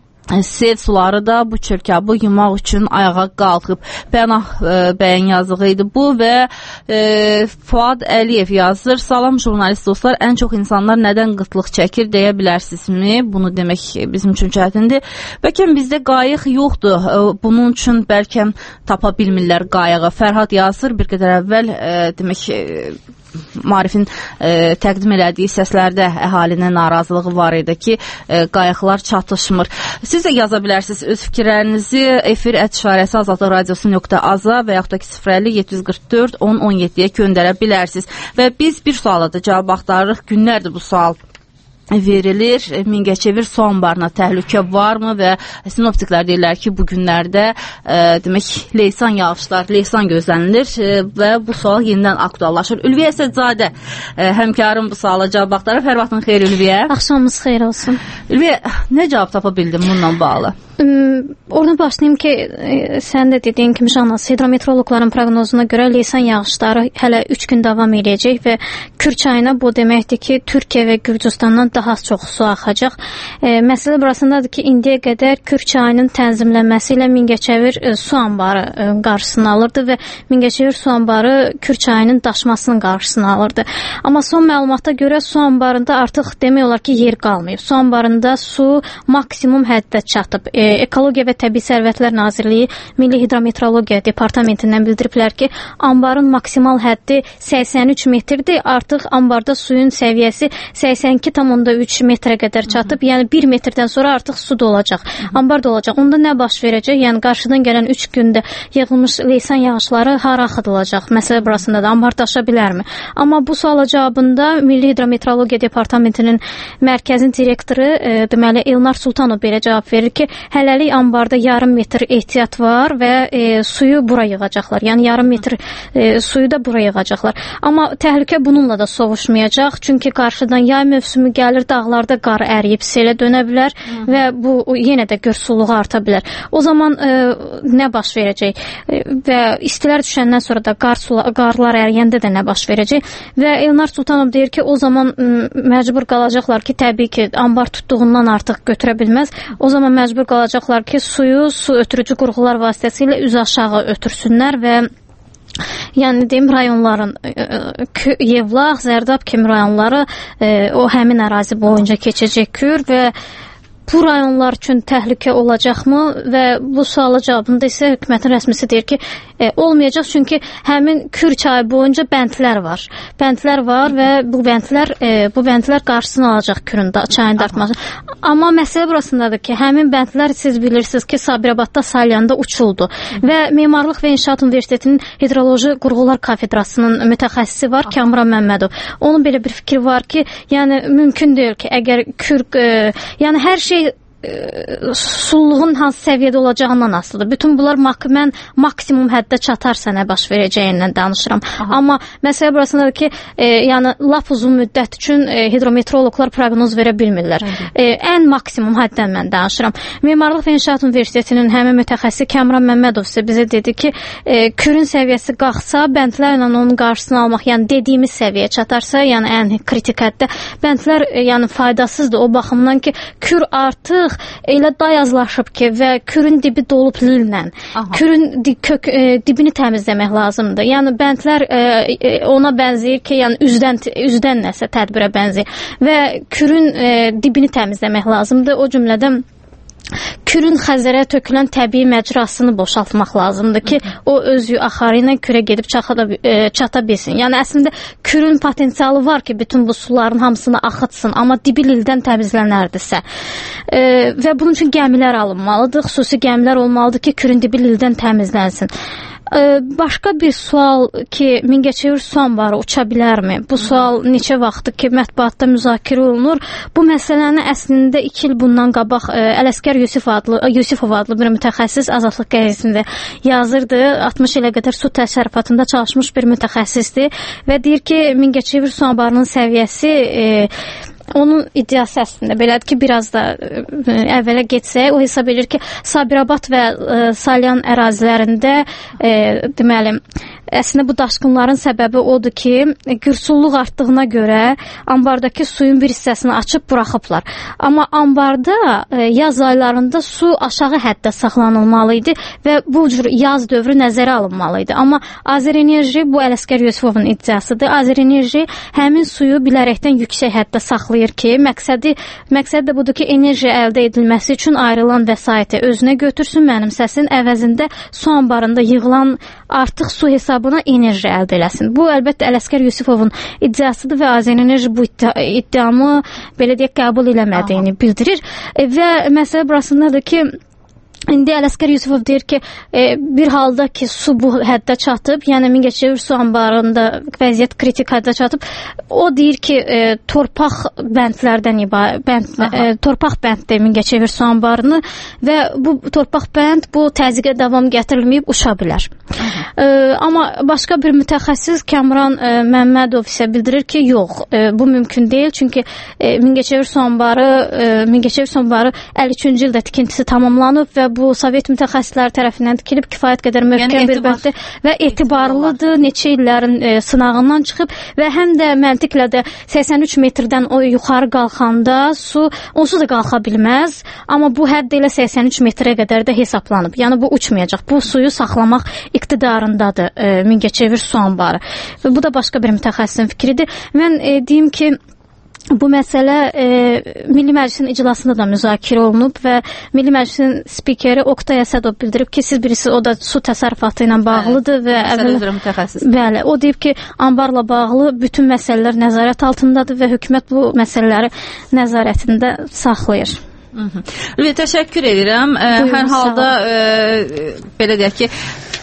sel suları da bu çörkabı yumaq üçün ayağa qalxıb. Pənah e, bəyin yazığı idi bu və e, Fuad Əliyev yazır. Salam jurnalist dostlar, ən çox insanlar nədən qıtlıq çəkir deyə bilərsinizmi? Bunu demək bizim üçün çətindir. Bəlkə bizdə qayıq yoxdur. E, bunun üçün bəlkə tapa bilmirlər qayığı. Fərhad yazır bir qədər əvvəl e, demək e, Marifin e, təqdim elədiyi səslərdə əhalinin narazılığı var idi ki, e, qayıqlar çatışmır. Siz də yaza bilərsiniz öz fikirlərinizi efir ət işarəsi azadlıq radiosu nöqtə aza və yaxud da ki sıfır əlli yeddi yüz qırx dörd on on yeddiyə göndərə bilərsiniz. Və biz bir suala da cavab axtarırıq. Günlərdir bu sual verilir. Mingəçevir su anbarına təhlükə varmı və sinoptiklər deyirlər ki, bu günlərdə e, demək leysan yağışlar, leysan gözlənilir e, və bu sual yenidən aktuallaşır. Ülviyə Əsədzadə e, həmkarım bu suala cavab axtarıb. Hər vaxtın xeyir Ülviyə. Axşamınız xeyir olsun. Ülviyə, nə cavab tapa bildin bununla bağlı? Oradan başlayayım ki, e, sən də dediyin kimi Şahnaz, hidrometeoroloqların proqnozuna görə leysan yağışları hələ üç gün davam edəcək və Kür çayına bu deməkdir ki, Türkiyə və Gürcüstandan daha çox su axacaq. E, məsələ burasındadır ki, indiyə qədər Kür çayının tənzimlənməsi ilə Mingəçevir e, su anbarı e, qarşısını alırdı və Mingəçevir su anbarı Kür çayının daşmasının qarşısını alırdı. Amma son məlumata görə su anbarında artıq demək olar ki, yer qalmayıb. Su anbarında su maksimum həddə çatıb. E, Ekologiya və Təbii Sərvətlər Nazirliyi Milli Hidrometeorologiya Departamentindən bildiriblər ki, anbarın maksimal həddi səksən üç metrdir. Artıq anbarda suyun səviyyəsi səksən iki tam onda üç metrə qədər çatıb. Yəni bir metrdən sonra artıq su dolacaq. Anbar dolacaq. Onda nə baş verəcək? Yəni qarşıdan gələn üç gündə yığılmış leysan yağışları hara axıdılacaq? Məsələ burasında da anbar daşa bilərmi? Amma bu suala cavabında Milli Hidrometeorologiya Departamentinin mərkəzin direktoru e, deməli Elnar Sultanov belə cavab verir ki, hələlik anbarda yarım metr ehtiyat var və e, suyu bura yığacaqlar. Yəni yarım metr e, suyu da bura yığacaqlar. Amma təhlükə bununla da sovuşmayacaq. Çünki qarşıdan yay mövsümü gəlir, dağlarda qar əriyib selə dönə bilər Hı. və bu yenə də görsuluğu arta bilər. O zaman e, nə baş verəcək? E, və istilər düşəndən sonra da qar sula, qarlar əriyəndə də nə baş verəcək? Və Elnar Sultanov deyir ki, o zaman m, məcbur qalacaqlar ki, təbii ki, anbar tutduğundan artıq götürə bilməz. O zaman məcbur qalacaqlar ki, suyu su ötürücü qurğular vasitəsilə üz aşağı ötürsünlər və yəni deyim rayonların Yevlax, Zərdab kimi rayonları o həmin ərazi boyunca keçəcək Kür və bu rayonlar üçün təhlükə olacaqmı və bu suala cavabında isə hökumətin rəsmisi deyir ki, e, olmayacaq çünki həmin Kür çayı boyunca bəndlər var. Bəndlər var və bu bəndlər e, bu bəndlər qarşısını alacaq Kürün da, çayın dartması. Amma məsələ burasındadır ki, həmin bəndlər siz bilirsiniz ki, Sabirabadda, Salyanda uçuldu Hı. və Memarlıq və İnşaat Universitetinin Hidroloji Qurğular Kafedrasının mütəxəssisi var, Kamran Məmmədov. Onun belə bir fikri var ki, yəni mümkün deyil ki, əgər Kür e, yəni hər şey sulluğun hansı səviyyədə olacağından asılıdır. Bütün bunlar mən maksimum həddə çatarsa nə baş verəcəyindən danışıram. Aha. Amma məsələ burasındadır ki, e, yəni lap uzun müddət üçün e, hidrometeoroloqlar proqnoz verə bilmirlər. E, ən maksimum həddən mən danışıram. Memarlıq və İnşaat Universitetinin həmin mütəxəssisi Kamran Məmmədov isə bizə dedi ki, e, Kürün səviyyəsi qalxsa, bəndlərlə onun qarşısını almaq, yəni dediyimiz səviyyə çatarsa, yəni ən kritik həddə bəndlər e, yəni faydasızdır o baxımdan ki, Kür artıq elə dayazlaşıb ki və Kürün dibi dolub lillə. Kürün di, kök, e, dibini təmizləmək lazımdır. Yəni bəndlər e, ona bənzəyir ki, yəni üzdən üzdən nəsə tədbirə bənzəyir və Kürün e, dibini təmizləmək lazımdır. O cümlədən Kürün Xəzərə tökülən təbii məcrasını boşaltmaq lazımdır ki, o öz axarı ilə Kürə gedib çata, e, çata bilsin. Yəni əslində Kürün potensialı var ki, bütün bu suların hamısını axıtsın, amma dibi lildən təmizlənərdirsə. E, və bunun üçün gəmilər alınmalıdır, xüsusi gəmilər olmalıdır ki, Kürün dibi lildən təmizlənsin. Başqa bir sual ki, Mingəçevir su anbarı uça bilərmi? Bu sual neçə vaxtdır ki, mətbuatda müzakirə olunur. Bu məsələni əslində iki il bundan qabaq Ələsgər Yusif adlı, Yusifov adlı bir mütəxəssis Azadlıq qəzetində yazırdı. altmış ilə qədər su təsərrüfatında çalışmış bir mütəxəssisdir və deyir ki, Mingəçevir su anbarının səviyyəsi e, onun iddiası əslində belədir ki, biraz da ə, əvvələ getsək, o hesab edir ki, Sabirabad və ə, Salyan ərazilərində ə, deməli, əslində bu daşqınların səbəbi odur ki, gürsulluq artdığına görə ambardakı suyun bir hissəsini açıb buraxıblar. Amma ambarda ə, yaz aylarında su aşağı həddə saxlanılmalı idi və bu cür yaz dövrü nəzərə alınmalı idi. Amma Azərenerji, bu Ələsgər Yusifovun iddiasıdır, Azərenerji həmin suyu bilərəkdən yüksək həddə saxlayır ki, məqsədi, məqsəd də budur ki, enerji əldə edilməsi üçün ayrılan vəsaiti özünə götürsün, mənimsəsin, əvəzində su ambarında yığılan artıq su hesabına enerji əldə eləsin. Bu, əlbəttə, Ələsgər Yusifovun iddiasıdır və Azərenerji bu iddia, iddiamı belə deyək, qəbul eləmədiyini bildirir. E, və məsələ burasındadır ki, İndi Ələsgər Yusifov deyir ki, e, bir halda ki, su bu həddə çatıb, yəni Mingəçevir su anbarında vəziyyət kritik həddə çatıb, o deyir ki, e, torpaq bəndlərdən ibarət, bənd, e, torpaq bənddir Mingəçevir su anbarını və bu torpaq bənd bu təzyiqə davam gətirilməyib uça bilər. E, amma başqa bir mütəxəssis Kəmran e, Məmmədov isə bildirir ki, yox, e, bu mümkün deyil, çünki e, Mingəçevir su anbarı, e, Mingəçevir su anbarı əlli üçüncü ildə tikintisi tamamlanıb və bu Sovet mütəxəssisləri tərəfindən tikilib kifayət qədər möhkəm yəni, bir bənddir və etibarlıdır, neçə illərin e, sınağından çıxıb və həm də məntiqlə də səksən üç metrdən o yuxarı qalxanda su onsuz da qalxa bilməz, amma bu hədd ilə səksən üç metrə qədər də hesablanıb. Yəni bu uçmayacaq. Bu suyu saxlamaq iqtidarındadır e, Mingəçevir su anbarı. Və bu da başqa bir mütəxəssisin fikridir. Mən e, deyim ki, bu məsələ e, Milli Məclisin iclasında da müzakirə olunub və Milli Məclisin spikeri Oqtay Əsədov bildirib ki, siz birisi o da su təsərrüfatı ilə bağlıdır və əvvəl, bəli, o deyib ki, ambarla bağlı bütün məsələlər nəzarət altındadır və hökumət bu məsələləri nəzarətində saxlayır. Lübə, təşəkkür edirəm. Buyurun, hər halda e, belə deyək ki,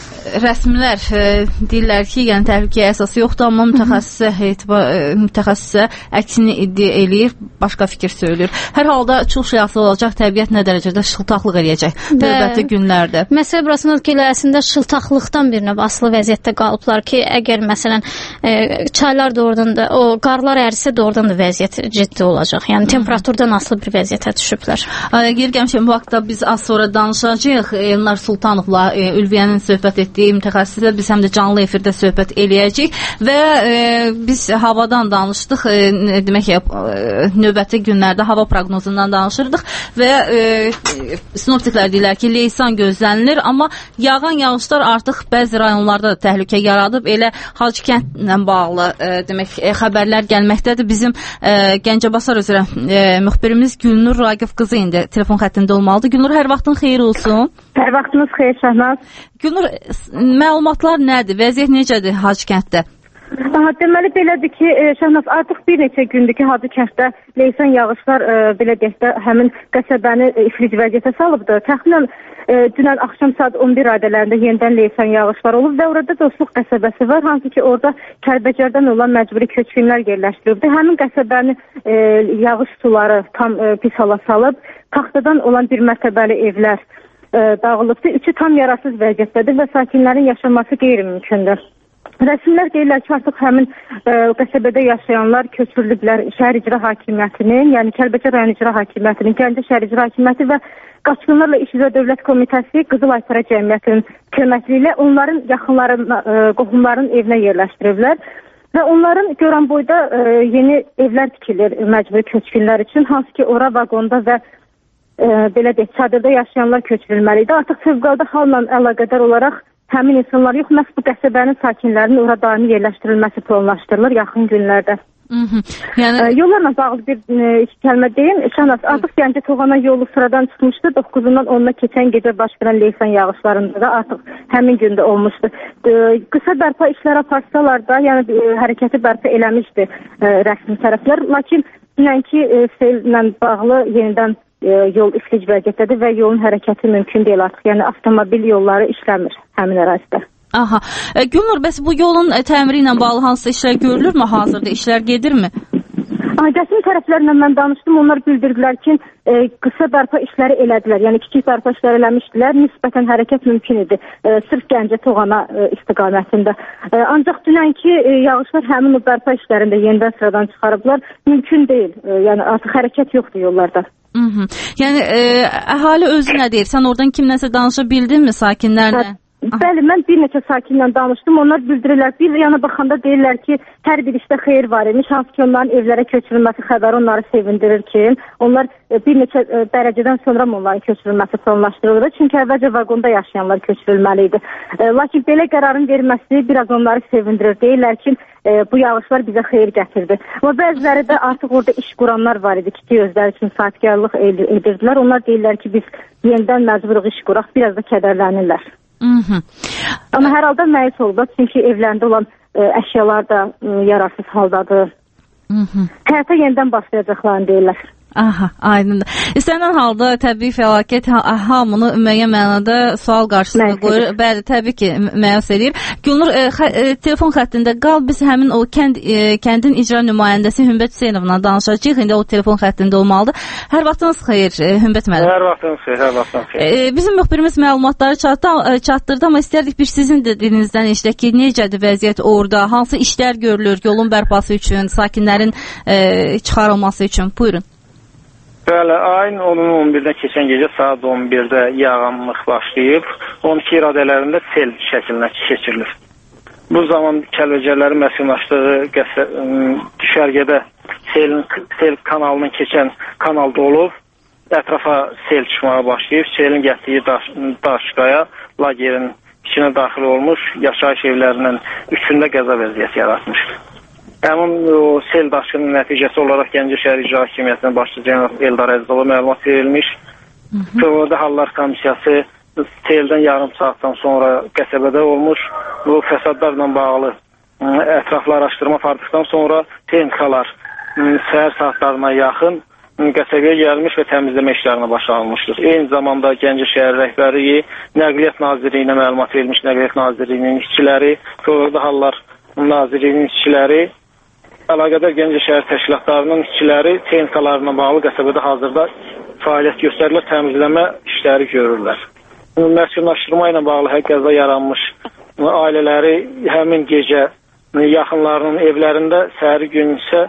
rəsmilər e, deyirlər ki, yəni təhlükəyə əsası yoxdur, amma mütəxəssisə etibar, e, mütəxəssisə əksini iddia eləyir, başqa fikir söylür. Hər halda çox şeyası olacaq, təbiət nə dərəcədə şıltaqlıq eləyəcək növbəti günlərdə. Məsələ burasındadır ki, əslində şıltaqlıqdan bir növ asılı vəziyyətdə qalıblar ki, əgər məsələn e, çaylar da oradan da, o qarlar ərisə də oradan da vəziyyət ciddi olacaq. Yəni temperaturdan asılı bir vəziyyətə düşüblər. Geri gəlmişəm, bu haqda biz az sonra danışacağıq. Elnar Sultanovla e, Ülviyyənin söhbət etdiyi mütəxəssislə biz həm də canlı efirdə söhbət eləyəcəyik və e, biz havadan danışdıq, e, demək ki, e, növbəti günlərdə hava proqnozundan danışırdıq və e, sinoptiklər deyirlər ki, leysan gözlənilir, amma yağan yağışlar artıq bəzi rayonlarda da təhlükə yaradıb, elə Hacıkəndlə bağlı e, demək e, xəbərlər gəlməkdədir. Bizim e, Gəncəbasar üzrə e, müxbirimiz Gülnur Raqif qızı indi telefon xəttində olmalıdır. Gülnur, hər vaxtın xeyir olsun. Hər vaxtınız xeyir, Şəhnaz. Gülnur, məlumatlar nədir? Vəziyyət necədir Hacıkənddə? Aha, deməli belədir ki, e, Şəhnaz, artıq bir neçə gündür ki, Hacıkənddə leysan yağışlar e, belə deyək də həmin qəsəbəni e, iflic vəziyyətə salıbdır. Təxminən e, dünən axşam saat on bir radələrində yenidən leysan yağışlar olub və orada Dostluq qəsəbəsi var, hansı ki, orada Kəlbəcərdən olan məcburi köçkünlər yerləşdirilibdir. Həmin qəsəbəni e, yağış suları tam e, pis hala salıb, taxtadan olan bir mərtəbəli evlər e, dağılıbdır. Üçü tam yararsız vəziyyətdədir və sakinlərin yaşaması qeyri-mümkündür. Rəsmilər deyirlər ki, artıq həmin e, qəsəbədə yaşayanlar köçürülüblər şəhər icra hakimiyyətinin, yəni Kəlbəcər rayon icra hakimiyyətinin, Gəncə şəhər icra hakimiyyəti və Qaçqınlarla İş üzrə Dövlət Komitəsi Qızıl Aytara Cəmiyyətinin köməkliyi ilə onların yaxınlarına, e, qohumların evinə yerləşdiriblər və onların görən boyda e, yeni evlər tikilir məcburi köçkünlər üçün, hansı ki, ora vaqonda və e, belə deyək, çadırda yaşayanlar köçürülməli idi. Artıq fövqəladə halla əlaqədar olaraq həmin insanlar yox, məhz bu qəsəbənin sakinlərinin ora daimi yerləşdirilməsi planlaşdırılır yaxın günlərdə. Yəni e, yollarla bağlı bir e, iki kəlmə deyim. Şahnaz, artıq Gəncə Toğana yolu sıradan çıxmışdı. doqquzundan onuna keçən gecə baş verən leysan yağışlarında da artıq həmin gündə olmuşdu. E, qısa bərpa işlər aparsalar da, yəni e, hərəkəti bərpa eləmişdi e, rəsmi tərəflər. Lakin dünənki e, sellə bağlı yenidən e, yol iflic vəziyyətdədir və yolun hərəkəti mümkün deyil artıq. Yəni avtomobil yolları işləmir həmin ərazidə. Aha. E, Gülnur, bəs bu yolun e, təmiri ilə bağlı hansı işlər görülürmü hazırda? İşlər gedirmi? Rəsmi tərəflərlə mən danışdım. Onlar bildirdilər ki, e, qısa bərpa işləri elədilər. Yəni kiçik bərpa işləri eləmişdilər. Nisbətən hərəkət mümkün idi. E, sırf Gəncə Toğana e, istiqamətində. E, ancaq dünənki e, yağışlar həmin o bərpa işlərində yenidən sıradan çıxarıblar. Mümkün deyil. E, yəni artıq hərəkət yoxdur yollarda. Hı -hı. Yəni e, əhali özü nə deyir? Sən oradan kimləsə danışa bildinmi sakinlərlə? Hə. Bəli, mən bir neçə sakinlə danışdım. Onlar bildirirlər, bir yana baxanda deyirlər ki, hər bir işdə xeyir var imiş. Hansı ki, onların evlərə köçürülməsi xəbəri onları sevindirir ki, onlar bir neçə dərəcədən sonra mı onların köçürülməsi planlaşdırılır? Çünki əvvəlcə vaqonda yaşayanlar köçürülməli idi. Lakin belə qərarın verilməsi biraz onları sevindirir. Deyirlər ki, bu yağışlar bizə xeyir gətirdi. Amma bəziləri də artıq orada iş quranlar var idi ki, özləri üçün sahibkarlıq edirdilər. Onlar deyirlər ki, biz yenidən məcburuq iş quraq, biraz da kədərlənirlər. Hı-hı. Amma hər halda məyus olublar, çünki evlərində olan ə, əşyalar da ə, yararsız haldadır. Hı-hı. Həyata yenidən başlayacaqlarını deyirlər. Aha, aydındır. İstənilən halda təbii fəlakət hamını müəyyən mənada sual qarşısına qoyur. Bəli, təbii ki, məyus edir. Gülnur, e, xə, e, telefon xəttində qal, biz həmin o kənd, e, kəndin icra nümayəndəsi Hümbət Hüseynovla danışacağıq. İndi o telefon xəttində olmalıdır. Hər vaxtınız xeyir, e, Hümbət müəllim. Hər vaxtınız xeyir, hər vaxtınız xeyir. E, bizim müxbirimiz məlumatları çatdı, çatdırdı, amma istərdik bir sizin də dilinizdən eşidək ki, necədir vəziyyət orada, hansı işlər görülür yolun bərpası üçün, sakinlərin e, çıxarılması üçün? Buyurun. Bəli, ayın onundan on birdən keçən gecə saat on birdə yağanlıq başlayıb, on iki iradələrində sel şəklinə keçirilir. Bu zaman kəlbəcərlərin məskunlaşdığı düşərgədə selin, sel kanalının keçən kanal dolub, ətrafa sel çıxmağa başlayıb, selin gətirdiyi daş, daşqaya lagerin içinə daxil olmuş, yaşayış evlərinin üçündə qəza vəziyyəti yaratmışdır. Həmin o sel daşqının nəticəsi olaraq Gəncə şəhər İcra Hakimiyyətinin başçı cənab Eldar Əzizova məlumat verilmiş. Fövqəladə Hallar Komissiyası seldən yarım saatdan sonra qəsəbədə olmuş. Bu fəsadlarla bağlı ətraflı araşdırma apardıqdan sonra texnikalar səhər saatlarına yaxın qəsəbəyə gəlmiş və təmizləmə işlərinə başlanılmışdır. Eyni zamanda Gəncə şəhər rəhbərliyi, Nəqliyyat Nazirliyinə məlumat verilmiş, Nəqliyyat Nazirliyinin işçiləri, Fövqəladə Hallar Nazirliyinin işçiləri, əlaqədar Gəncə şəhər təşkilatlarının işçiləri texnikalarına bağlı qəsəbədə hazırda fəaliyyət göstərilir, təmizləmə işləri görürlər. Məskunlaşdırma ilə bağlı hər qəza yaranmış ailələri həmin gecə yaxınlarının evlərində, səhəri gün isə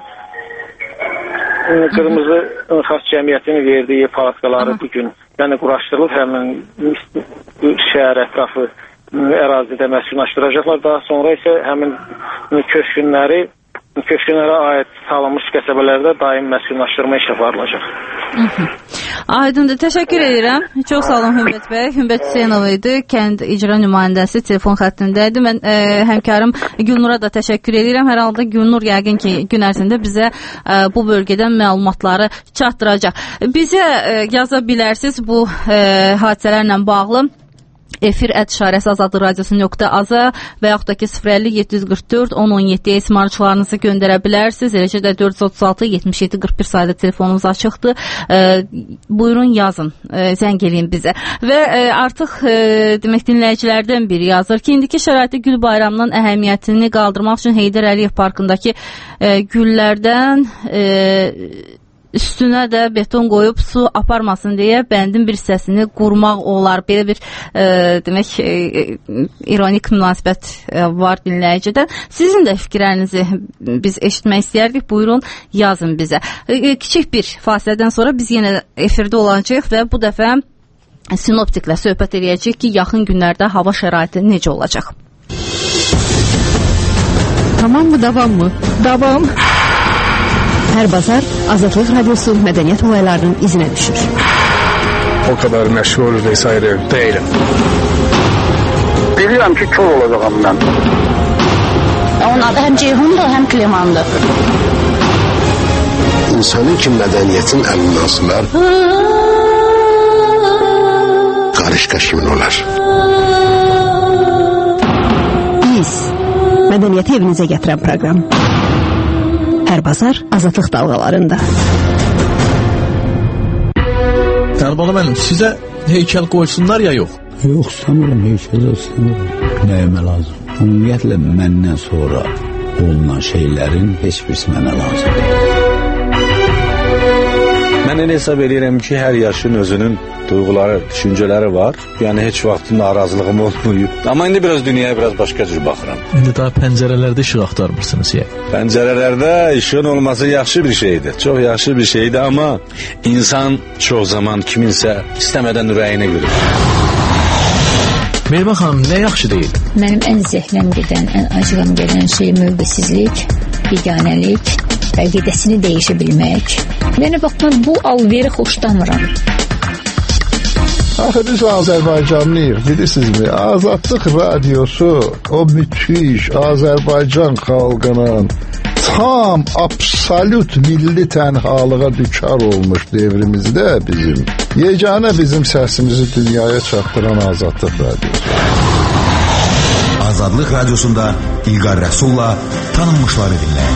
Qırmızı Xaç Cəmiyyətinin verdiyi palatkaları bugün yəni quraşdırılıb, həmin şəhər ətrafı ərazidə məskunlaşdıracaqlar. Daha sonra isə həmin köşkünləri köşkünlərə aid salınmış qəsəbələrdə daim məskunlaşdırma işi aparılacaq. Aydındır, təşəkkür edirəm. Çox sağ olun Hümbət bəy. Hümbət Hüseynov idi, kənd icra nümayəndəsi telefon xəttindəydi. Mən e, həmkarım Gülnura da təşəkkür edirəm. Hər halda Gülnur yəqin ki, gün ərzində bizə e, bu bölgədən məlumatları çatdıracaq. Bizə e, yaza bilərsiniz bu e, hadisələrlə bağlı. Efir ət işarəsi azadlıq radiosu nöqtə aza və yaxud da ki sıfır əlli yeddi yüz qırx dörd on on yeddi ismarçılarınızı göndərə bilərsiniz. Eləcə də dörd yüz otuz altı yetmiş yeddi qırx bir sayılı telefonumuz açıqdır. E, buyurun yazın, e, zəng eləyin bizə. Və e, artıq e, demək dinləyicilərdən biri yazır ki, indiki şəraitdə gül bayramının əhəmiyyətini qaldırmaq üçün Heydər Əliyev parkındakı e, güllərdən e, üstünə də beton qoyub su aparmasın deyə bəndin bir hissəsini qurmaq olar. Belə bir e, demək e, ironik münasibət e, var dinləyicidən. Sizin də fikirlərinizi biz eşitmək istəyərdik. Buyurun, yazın bizə. E, kiçik bir fasilədən sonra biz yenə efirdə olacağıq və bu dəfə sinoptiklə söhbət edəcəyik ki, yaxın günlərdə hava şəraiti necə olacaq. Tamam mı, davam mı? Davam. Hər bazar Azadlıq Radiosu mədəniyyət olaylarının izinə düşür. O kadar məşğul vesaire değilim. Bilirəm ki, kör olacağım mən. Onun adı həm Ceyhundur, həm Klemandır. İnsanın ki mədəniyyətin əlindən asılar, qarışqa kimin olar? Biz, mədəniyyəti evinizə gətirən proqram. Hər bazar Azadlıq dalğalarında. Əlbələ müəllim, sizə heykəl qoysunlar ya yox? Yox, istəmirəm, heykəl istəmirəm. Nəyimə lazım? Ümumiyyətlə, məndən sonra olunan şeylərin heç birisi mənə lazımdır. Mən elə hesab edirəm ki, hər yaşın özünün duyğuları, düşüncələri var. Yəni heç vaxt narazılığım olmayıb. Amma indi biraz dünyaya biraz başqa cür baxıram. İndi daha pəncərələrdə işıq axtarmırsınız ya. Pəncərələrdə işığın olması yaxşı bir şeydir. Çox yaxşı bir şeydir, amma insan çox zaman kiminsə istəmədən ürəyinə görür. Mehman xanım, nə yaxşı deyil? Mənim ən zəhləm gedən, ən acığım gedən şey mövqesizlik, biganəlik, əqidəsini dəyişə bilmək. Yəni, bax, mən bu alveri xoşlamıram. Axı biz Azərbaycanlıyıq, bilirsinizmi? Azadlıq radiosu o müthiş Azərbaycan xalqının tam, absolut milli tənhalığa düçar olmuş devrimizdə bizim, yeganə bizim səsimizi dünyaya çatdıran Azadlıq radiosu. Azadlıq radiosunda İlqar Rəsulla tanınmışları dinləyin.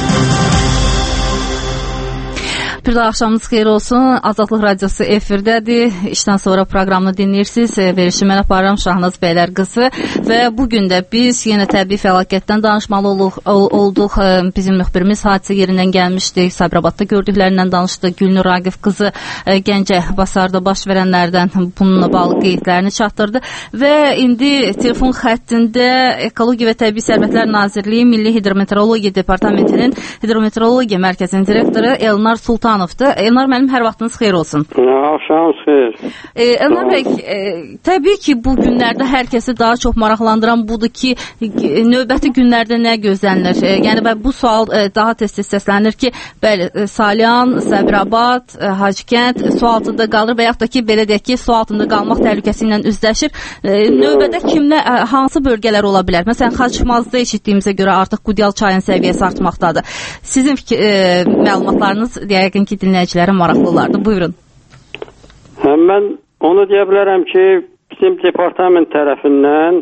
Bir daha axşamınız xeyir olsun. Azadlıq radiosu efirdədir. İşdən sonra proqramını dinləyirsiniz. Verişi mən aparıram, Şahnaz Bəylər qızı. Və bugün də biz yenə təbii fəlakətdən danışmalı olduq. Bizim müxbirimiz hadisə yerindən gəlmişdi. Sabirabadda gördüklərindən danışdı. Gülnur Raqif qızı Gəncə Basarda baş verənlərdən bununla bağlı qeydlərini çatdırdı. Və indi telefon xəttində Ekologiya və Təbii Sərvətlər Nazirliyi Milli Hidrometeorologiya Departamentinin Hidrometeorologiya Mərkəzinin direktoru Elnar Sultan Elnar müəllim, hər vaxtınız xeyir olsun. Axşamınız xeyir. E, Elnar bəy, e, təbii ki, bu günlərdə hər kəsi daha çox maraqlandıran budur ki, növbəti günlərdə nə gözlənilir? E, yəni, bu sual e, daha tez-tez səslənir ki, bəli, Salyan, Səbirabad, e, Hacıkənd su altında qalır və yaxud da ki, belə deyək ki, su altında qalmaq təhlükəsi ilə üzləşir. E, növbədə kimlə, e, hansı bölgələr ola bilər? Məsələn, Xaçmazda eşitdiyimizə görə artıq Qudyal çayın səviyyəsi artmaqdadır. Sizin fikir, e, məlumatlarınız deyəkin ki, dinləyicilərə maraqlılardır. Buyurun. Mən onu deyə bilərəm ki, bizim departament tərəfindən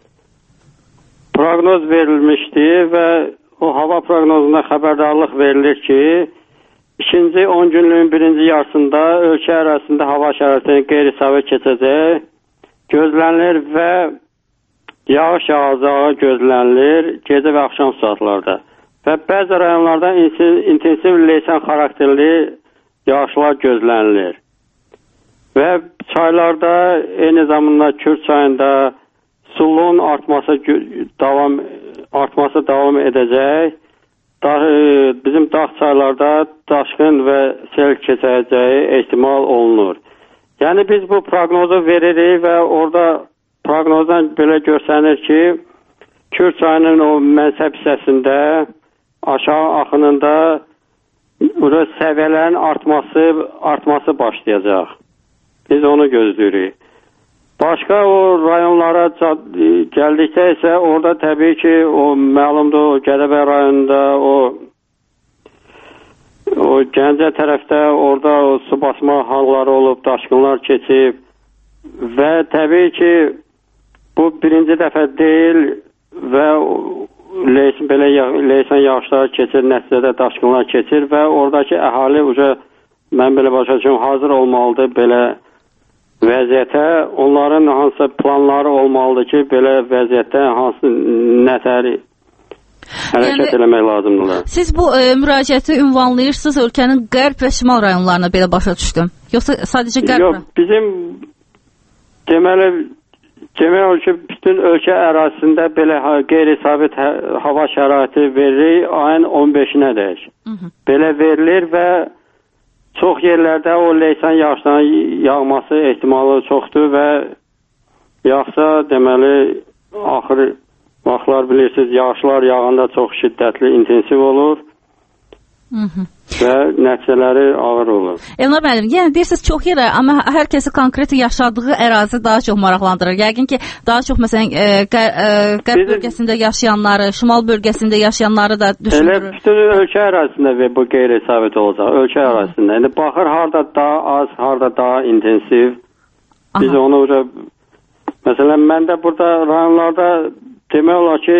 proqnoz verilmişdi və o hava proqnozunda xəbərdarlıq verilir ki, ikinci on günlüğün birinci yarısında ölkə ərazisində hava şəraitinin qeyri-sabit keçəcək, gözlənilir və yağış yağacağı gözlənilir gecə və axşam saatlarda. Və bəzi rayonlarda intensiv leysan xarakterli yağışlar gözlənilir. Və çaylarda, eyni zamanda Kür çayında sulluğun artması davam artması davam edəcək. Da, bizim dağ çaylarda daşqın və sel keçəcəyi ehtimal olunur. Yəni biz bu proqnozu veririk və orada proqnozdan belə görsənir ki, Kür çayının o mənsəb hissəsində aşağı axınında səviyyələrin artması, artması başlayacaq. Biz onu gözləyirik. Başqa o rayonlara gəldikdə isə orada təbii ki, o məlumdur, o Gədəbəy rayonunda, o, o Gəncə tərəfdə orada o su basma halları olub, daşqınlar keçib və təbii ki, bu birinci dəfə deyil və Leysan, belə leysan yağışlar keçir, nəticədə daşqınlar keçir və oradakı əhali uca, mən belə başa düşürəm, hazır olmalıdır belə vəziyyətə. Onların hansı planları olmalıdır ki, belə vəziyyətdə hansı nətəri hərəkət yəni, eləmək lazımdır. Siz bu e, müraciəti ünvanlayırsınız ölkənin qərb və şimal rayonlarına belə başa düşdüm. Yoxsa sadəcə qərb? Yox, bizim deməli Demək olar ki, bütün ölkə ərazisində belə qeyri-sabit hava şəraiti verilir ayın on beşinədək. Belə verilir və çox yerlərdə o leysan yağışların yağması ehtimalı çoxdur və yağsa deməli axır vaxtlar bilirsiniz yağışlar yağanda çox şiddətli, intensiv olur. Hı -hı. və nəticələri ağır olur. Elnar müəllim, yəni deyirsiniz çox yerə, amma hər kəsi konkret yaşadığı ərazi daha çox maraqlandırır. Yəqin ki, daha çox məsələn qərb bölgəsində yaşayanları, şimal bölgəsində yaşayanları da düşündürür. Elə bütün ölkə ərazisində bu qeyri-sabit olacaq, ölkə ərazisində. İndi baxır, harada daha az, harada daha intensiv. Biz Aha. onu burada, məsələn, mən də burada rayonlarda demək olar ki,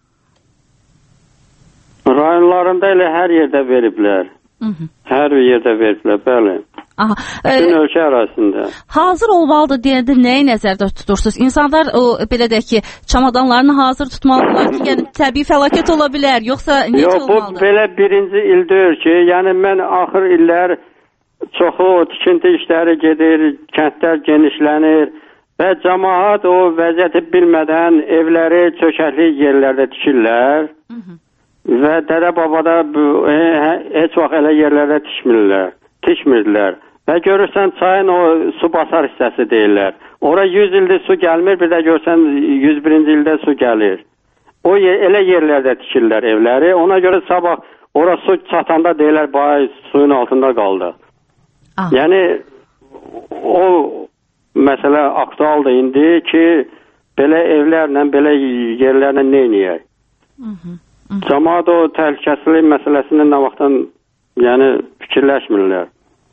rayonlarında elə hər yerdə veriblər. Hı -hı. Hər bir yerdə veriblər, bəli. Aha. Bütün e, ölkə ərazisində. Hazır olmalıdır deyəndə nəyi nəzərdə tutursunuz? İnsanlar o belə deyək ki, çamadanlarını hazır tutmalıdırlar ki, yəni təbii fəlakət ola bilər, yoxsa necə Yox, olmalıdır? Bu belə birinci ildir ki, yəni mən axır illər çoxu o tikinti işləri gedir, kəndlər genişlənir və cəmaət o vəziyyəti bilmədən evləri çökəkli yerlərdə tikirlər. Hı -hı. Və dədə-babada heç vaxt elə yerlərdə tikmirlər, tikmirdilər. Və görürsən çayın o su basar hissəsi deyirlər. Ora yüz ildir su gəlmir, bir də görsən yüz birinci ildə su gəlir. O elə yerlərdə tikirlər evləri. Ona görə sabah ora su çatanda deyirlər, bay suyun altında qaldı. Ah. Yəni o məsələ aktualdır indi ki, belə evlərlə, belə yerlərlə nə edəyək? Cəmaət o təhlükəsizlik məsələsindən nə vaxtdan yəni fikirləşmirlər.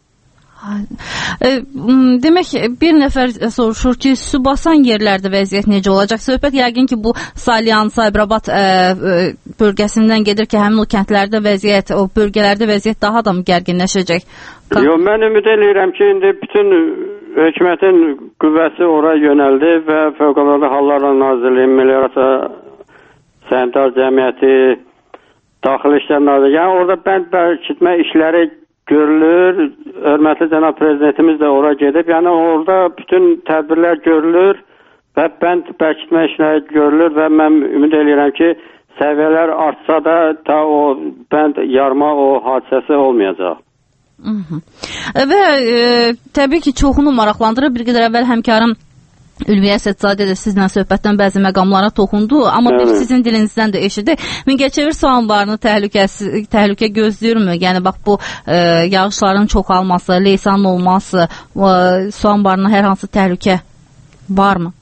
Demək, bir nəfər soruşur ki, su basan yerlərdə vəziyyət necə olacaq? Söhbət yəqin ki, bu Salyan, Saybrabad bölgəsindən gedir ki, həmin o kəndlərdə vəziyyət, o bölgələrdə vəziyyət daha da mı gərginləşəcək? Yox, mən ümid edirəm ki, indi bütün hökumətin qüvvəsi ora yönəldi və Fövqəladə Hallar Nazirliyi, Meliorasiya Səhmdar Cəmiyyəti, Daxili İşlər Nazirliyi, yəni orada bənd bərkitmə işləri görülür. Hörmətli cənab prezidentimiz də ora gedib. Yəni orada bütün tədbirlər görülür və bənd bərkitmə işləri görülür və mən ümid edirəm ki, səviyyələr artsa da ta o bənd yarma o hadisəsi olmayacaq. Hı -hı. Və e, təbii ki, çoxunu maraqlandırır. Bir qədər əvvəl həmkarım Ülviyə Əsədzadə də sizlə söhbətdən bəzi məqamlara toxundu, amma evet. Bir sizin dilinizdən də eşidik. Mingəçevir su anbarının təhlükəsi, təhlükə gözləyirmi? Yəni bax bu e, yağışların çoxalması, leysanın olması, e, su anbarına hər hansı təhlükə varmı?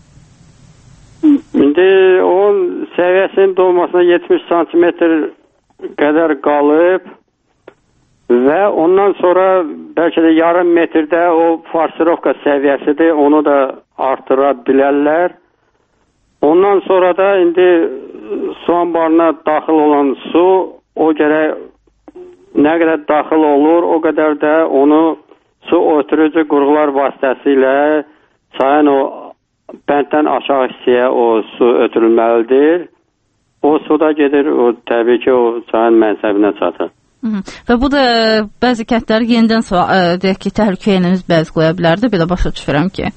İndi onun səviyyəsinin dolmasına yetmiş santimetr qədər qalıb və ondan sonra bəlkə də yarım metrdə o farsirovka səviyyəsidir, onu da artıra bilərlər. Ondan sonra da indi su anbarına daxil olan su o gərək nə qədər daxil olur, o qədər də onu su ötürücü qurğular vasitəsilə çayın o bənddən aşağı hissəyə o su ötürülməlidir. O su da gedir, o təbii ki, o çayın mənsəbinə çatır. Hı -hı. Və bu da bəzi kəndləri yenidən deyək ki, təhlükəyə yenimiz bəzi qoya bilərdi, bir də başa düşürəm ki.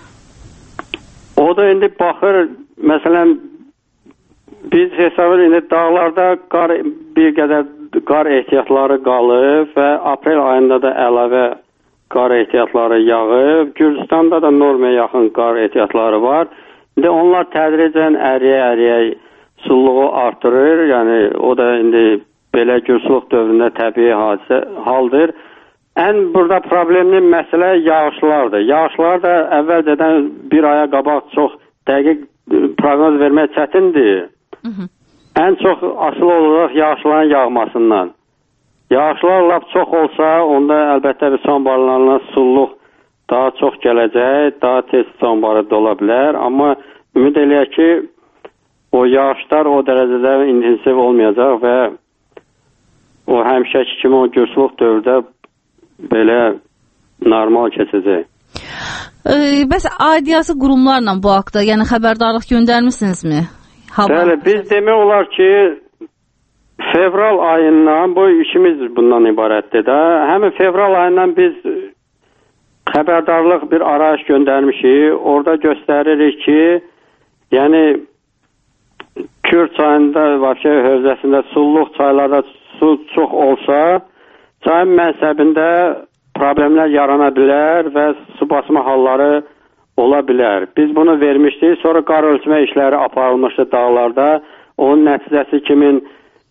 O da indi baxır, məsələn, biz hesab edirik, indi dağlarda qar, bir qədər qar ehtiyatları qalıb və aprel ayında da əlavə qar ehtiyatları yağıb. Gürcüstanda da normaya yaxın qar ehtiyatları var. İndi onlar tədricən əriyə-əriyə sulluğu artırır, yəni o da indi belə gürcülük dövründə təbii hadisə haldır. Ən burada problemli məsələ yağışlardır. Yağışlar da əvvəlcədən bir aya qabaq çox dəqiq proqnoz vermək çətindir. Hı -hı. Ən çox asılı olaraq yağışların yağmasından. Yağışlar lap çox olsa, onda əlbəttə bir su anbarlarına sulluq daha çox gələcək, daha tez su anbarı dola bilər. Amma ümid eləyək ki, o yağışlar o dərəcədə intensiv olmayacaq və o həmişəki kimi o gürcülük dövrdə belə normal keçəcək. E, bəs aidiyyatı qurumlarla bu haqda, yəni xəbərdarlıq göndərmisinizmi? Bəli, biz demək olar ki, fevral ayından, bu işimiz bundan ibarətdir də, həmin fevral ayından biz xəbərdarlıq bir arayış göndərmişik. Orada göstəririk ki, yəni Kür çayında, vəbşə hövzəsində sulluq çaylarda su çox olsa, çayın mənsəbində problemlər yarana bilər və su basma halları ola bilər. Biz bunu vermişdik, sonra qar ölçmə işləri aparılmışdı dağlarda. Onun nəticəsi kimin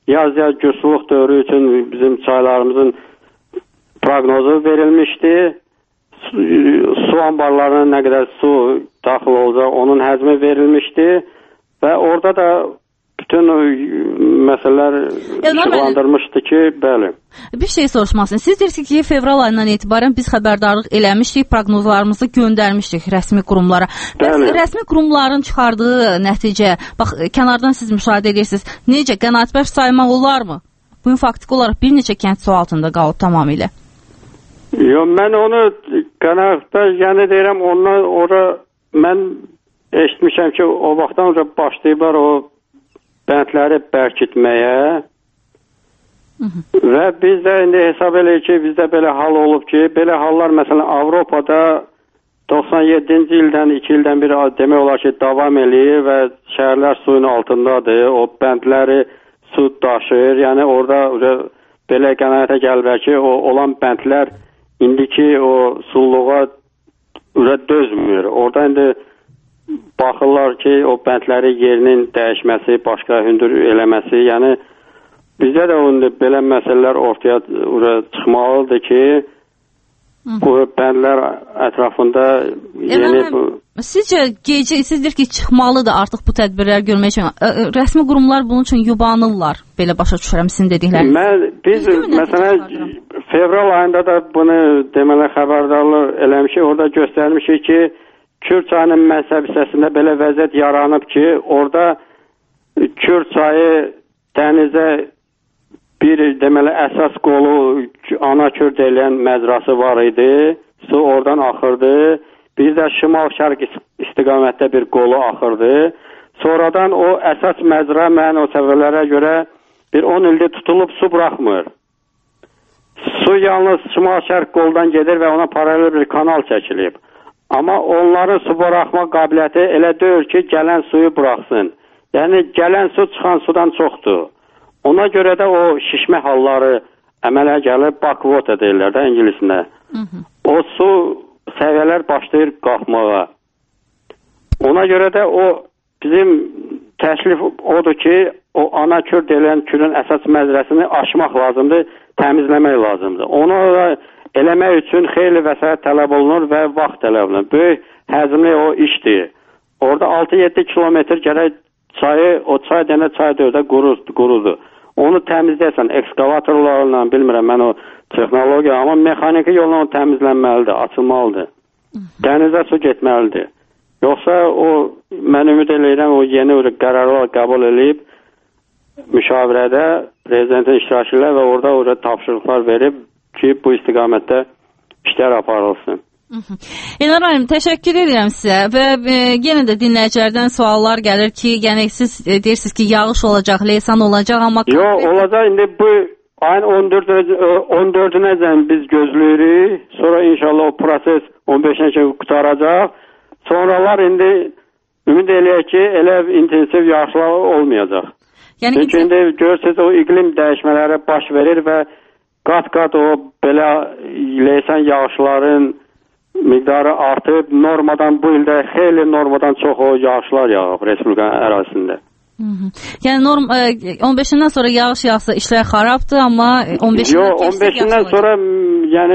yaz-yaz güclük dövrü üçün bizim çaylarımızın proqnozu verilmişdi. Su, su ambarlarına nə qədər su daxil olacaq, onun həzmi verilmişdi və orada da bütün məsələlər işıqlandırmışdı ki, bəli. Bir şey soruşmasın. Siz deyirsiniz ki, fevral ayından etibarən biz xəbərdarlıq eləmişdik, proqnozlarımızı göndərmişdik rəsmi qurumlara. Bəs rəsmi qurumların çıxardığı nəticə, bax, kənardan siz müşahidə edirsiniz, necə, qənaətbəxş saymaq olarmı? Bugün faktik olaraq bir neçə kənd su altında qalıb tamamilə. Yox, mən onu qənaətbəxş, yəni deyirəm, ondan ora mən eşitmişəm ki, o vaxtdan sonra başlayıblar o bəndləri bərkitməyə və biz də indi hesab eləyik ki, bizdə belə hal olub ki, belə hallar məsələn Avropada doxsan yeddinci ildən, iki ildən bir demək olar ki, davam eləyir və şəhərlər suyun altındadır, o bəndləri su daşır, yəni orada belə qənaətə gəlbər ki, o olan bəndlər indiki o sulluğa dözmür. Orada indi baxırlar ki, o bəndləri yerinin dəyişməsi, başqa hündür eləməsi, yəni bizdə də onda belə məsələlər ortaya çıxmalıdır ki, bu bəndlər ətrafında yeni... Bu... Sizcə, gecə, siz deyir ki, çıxmalıdır artıq bu tədbirlər görmək üçün. Rəsmi qurumlar bunun üçün yubanırlar, belə başa düşürəm sizin dedikləriniz. Mən, biz, məsələn, fevral ayında da bunu demələ xəbərdarlıq eləmişik, orada göstərmişik ki, Kür çayının mənsəb hissəsində belə vəziyyət yaranıb ki, orada Kür çayı dənizə bir deməli əsas qolu ana Kür deyilən məcrası var idi. Su oradan axırdı. Bir də şimal-şərq istiqamətdə bir qolu axırdı. Sonradan o əsas məcra mən o səbəblərə görə bir on ildir tutulub su buraxmır. Su yalnız şimal-şərq qoldan gedir və ona paralel bir kanal çəkilib. Amma onların su buraxma qabiliyyəti elə deyil ki, gələn suyu buraxsın. Yəni, gələn su çıxan sudan çoxdur. Ona görə də o şişmə halları əmələ gəlib, backwater deyirlər də ingilisində. O su səviyyələr başlayır qalxmağa. Ona görə də o bizim təklif odur ki, o ana Kür deyilən Kürün əsas məcrəsini aşmaq lazımdır, təmizləmək lazımdır. Ona da eləmək üçün xeyli vəsait tələb olunur və vaxt tələb olunur. Böyük həzmli o işdir. Orada altı yeddi kilometr gərək çayı, o çay dənə çay dördə qurudur. Onu təmizləyəsən, ekskavatorlarla, bilmirəm mən o texnologiya, amma mexaniki yolla o təmizlənməlidir, açılmalıdır. Dənizə su getməlidir. Yoxsa o, mən ümid eləyirəm, o yeni qərarlar qəbul edib, müşavirədə prezidentin iştirakı ilə və orada orada tapşırıqlar verib ki, bu istiqamətdə işlər aparılsın. Elnar Alim, təşəkkür edirəm sizə və e, yenə də dinləyicilərdən suallar gəlir ki, yəni siz e, deyirsiniz ki, yağış olacaq, leysan olacaq, amma... Yox, olacaq, indi bu ayın on dördünəcən biz gözləyirik, sonra inşallah o proses on beşinə kimi qutaracaq, sonralar indi ümid eləyək ki, elə intensiv yağışlar olmayacaq. Yəni, çünki indi görürsünüz, o iqlim dəyişmələri baş verir və qat-qat o belə leysan yağışların miqdarı artıb, normadan bu ildə xeyli normadan çox o yağışlar yağıb Respublikanın ərazisində. Hı -hı. Yəni norm, on beşindən sonra yağış yağsa işlər xarabdır, amma on beşindən Yox, on beşindən sonra yəni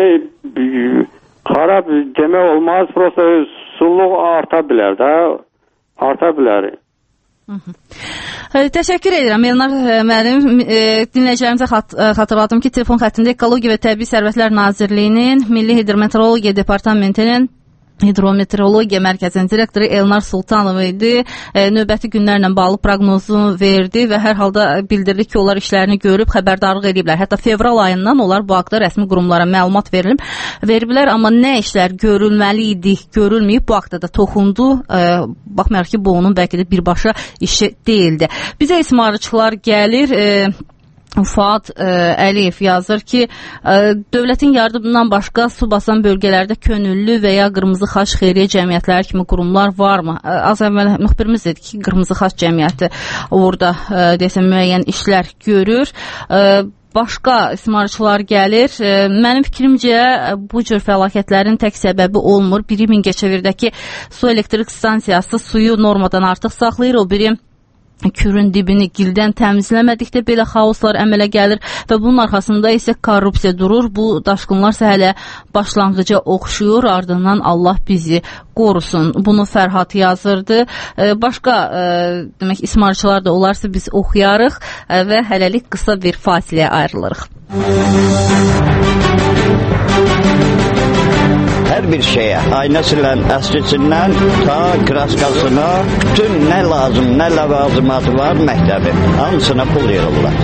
xarab demək olmaz, prosta sulluq arta bilər də, arta bilər. Hı -hı. Təşəkkür edirəm Elnar müəllim. Dinləyicilərimizə xat xatırladım ki, telefon xəttində Ekologiya və Təbii Sərvətlər Nazirliyinin Milli Hidrometeorologiya Departamentinin Hidrometeorologiya Mərkəzinin direktoru Elnar Sultanov idi. E, növbəti günlərlə bağlı proqnozunu verdi və hər halda bildirdi ki, onlar işlərini görüb xəbərdarlıq ediblər. Hətta fevral ayından onlar bu haqda rəsmi qurumlara məlumat verilib, veriblər, amma nə işlər görülməli idi, görülməyib, bu haqda da toxundu. E, baxmayaraq ki, bu onun bəlkə də birbaşa işi deyildi. Bizə ismarıçılar gəlir. E, Fuad ə, Əliyev yazır ki, ə, dövlətin yardımından başqa su basan bölgələrdə könüllü və ya qırmızı xaç xeyriyyə cəmiyyətləri kimi qurumlar varmı? Ə, az əvvəl müxbirimiz dedi ki, qırmızı xaç cəmiyyəti orada ə, desəm, müəyyən işlər görür. Ə, başqa ismarçılar gəlir. Ə, mənim fikrimcə bu cür fəlakətlərin tək səbəbi olmur. Biri Mingəçevirdəki su elektrik stansiyası suyu normadan artıq saxlayır, o biri Kürün dibini gildən təmizləmədikdə belə xaoslar əmələ gəlir və bunun arxasında isə korrupsiya durur. Bu daşqınlarsa hələ başlanğıca oxşuyur, ardından Allah bizi qorusun. Bunu Fərhad yazırdı. Başqa demək ismarçılar da olarsa biz oxuyarıq və hələlik qısa bir fasiləyə ayrılırıq. Hər bir şeyə, aynasından, əskisindən, ta kraskasına, bütün nə lazım, nə ləvazimatı var məktəbi, hamısına pul yığırlar.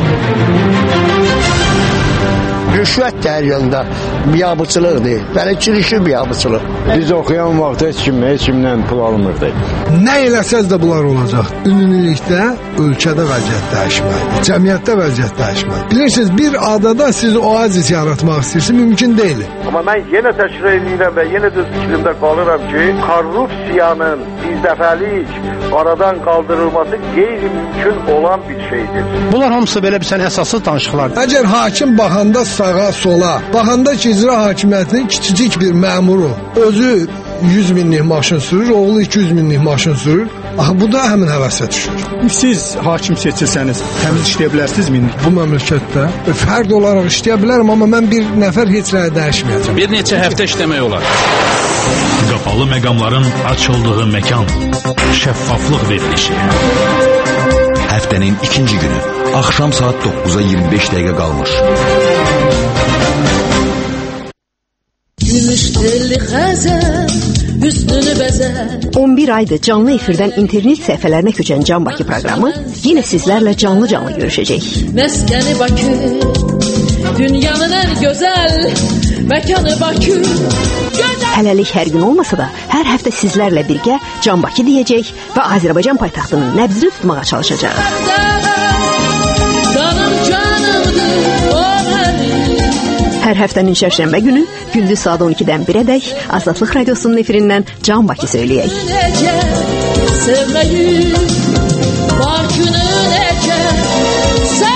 Rüşvət də hər yanda biabıçılıqdır. Belə kirişi biabıçılıq. Biz oxuyan vaxt heç kim, heç kimdən pul almırdı. Nə eləsəz də bunlar olacaq. Ümumilikdə ölkədə vəziyyət dəyişməlidir. Cəmiyyətdə vəziyyət dəyişməlidir. Bilirsiniz, bir adada siz oazis yaratmaq istəyirsiniz, mümkün deyil. Amma mən yenə təkrar edirəm və yenə də fikrimdə qalıram ki, korrupsiyanın birdəfəlik aradan qaldırılması qeyri-mümkün olan bir şeydir. Bunlar hamısı belə bir sən əsassız danışıqlardır. Əgər hakim baxanda sağa, sola, baxanda ki, icra hakimiyyətinin kiçicik bir məmuru özü yüz minlik maşın sürür, oğlu iki yüz minlik maşın sürür. Aha, bu da həmin həvəsə düşür. Siz hakim seçilsəniz, təmiz işləyə bilərsiniz mi? Bu məmləkətdə fərd olaraq işləyə bilərəm, amma mən bir nəfər heç nəyə dəyişməyəcəm. Bir neçə həftə işləmək olar. Qapalı məqamların açıldığı məkan, şəffaflıq verilişi. Həftənin ikinci günü, axşam saat dokkuza iyirmi beş dəqiqə qalmış. Gümüş telli xəzər, üstünü bəzər. on bir aydır canlı efirdən internet səhifələrinə köçən Can Bakı proqramı yenə sizlərlə canlı-canlı görüşəcək. Məskəni Bakı, dünyanın ən gözəl məkanı Bakı. Hələlik hər gün olmasa da, hər həftə sizlərlə birgə Can Bakı deyəcək və Azərbaycan paytaxtının nəbzini tutmağa çalışacaq. Canım canımdır, o mənim. Hər həftənin şərşənbə günü gündüz saat on ikidən birədək Azadlıq Radiosunun efirindən Can Bakı söyləyək. Necə sevməyim, Bakını necə sevməyim.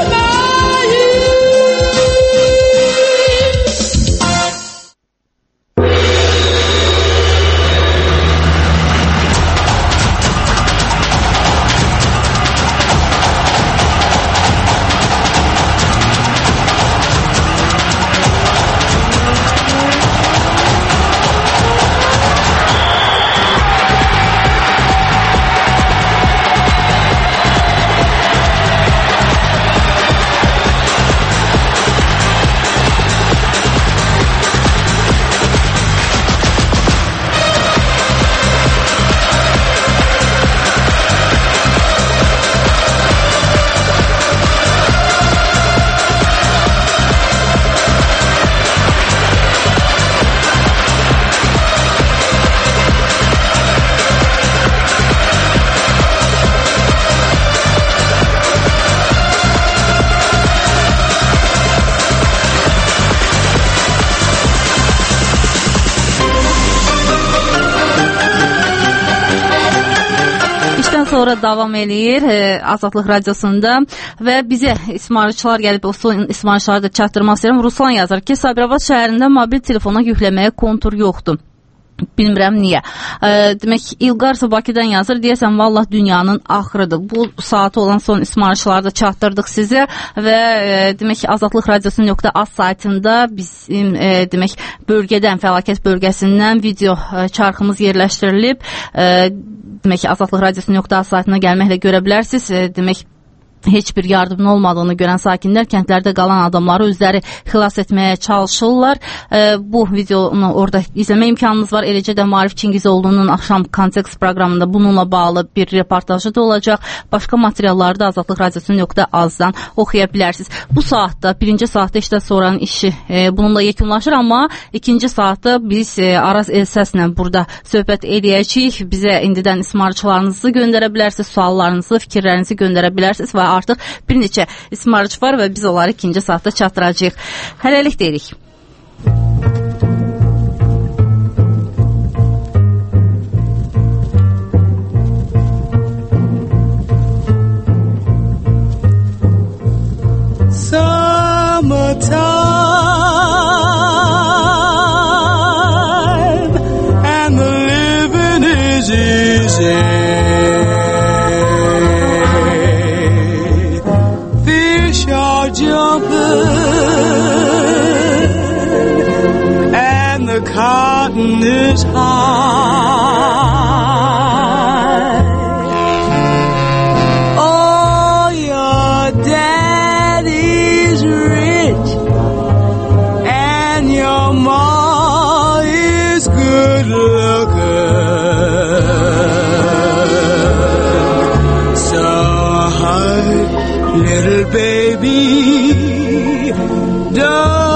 Sonra davam eləyir e, Azadlıq Radiosunda və bizə ismarçılar gəlib, o son ismarçıları da çatdırmaq istəyirəm. Ruslan yazır ki, Sabirabad şəhərində mobil telefona yükləməyə kontur yoxdur. Bilmirəm niyə. E, demək, İlqar Bakıdan yazır, deyəsən, vallah dünyanın axırıdır. Bu saati olan son ismarçıları da çatdırdıq sizə və e, demək, Azadlıq Radiosu nöqtə az saytında bizim e, demək, bölgədən, fəlakət bölgəsindən video e, çarxımız yerləşdirilib. E, demək, Azadlıq Radiosu nöqtə az saytına gəlməklə görə bilərsiniz. E, demək, heç bir yardımın olmadığını görən sakinlər kəndlərdə qalan adamları özləri xilas etməyə çalışırlar. E, bu videonu orada izləmə imkanınız var. Eləcə də Maarif Çingizoğlu'nun axşam kontekst proqramında bununla bağlı bir reportajı da olacaq. Başqa materialları da Azadlıq Radiosu nöqtə azdan oxuya bilərsiniz. Bu saatda, birinci saatda işdə sonranın işi e, bununla yekunlaşır, amma ikinci saatda biz e, Araz Elsəslə burada söhbət edəcəyik. Bizə indidən ismarçılarınızı göndərə bilərsiniz, suallarınızı, fikirlərinizi göndərə bilərsiniz və artıq bir neçə ismarç var və biz onları ikinci saatda çatdıracağıq. Hələlik deyirik. Summertime and the living is easy. cotton is high. Oh, your daddy's rich and your ma is good looking. So hush, little baby, don't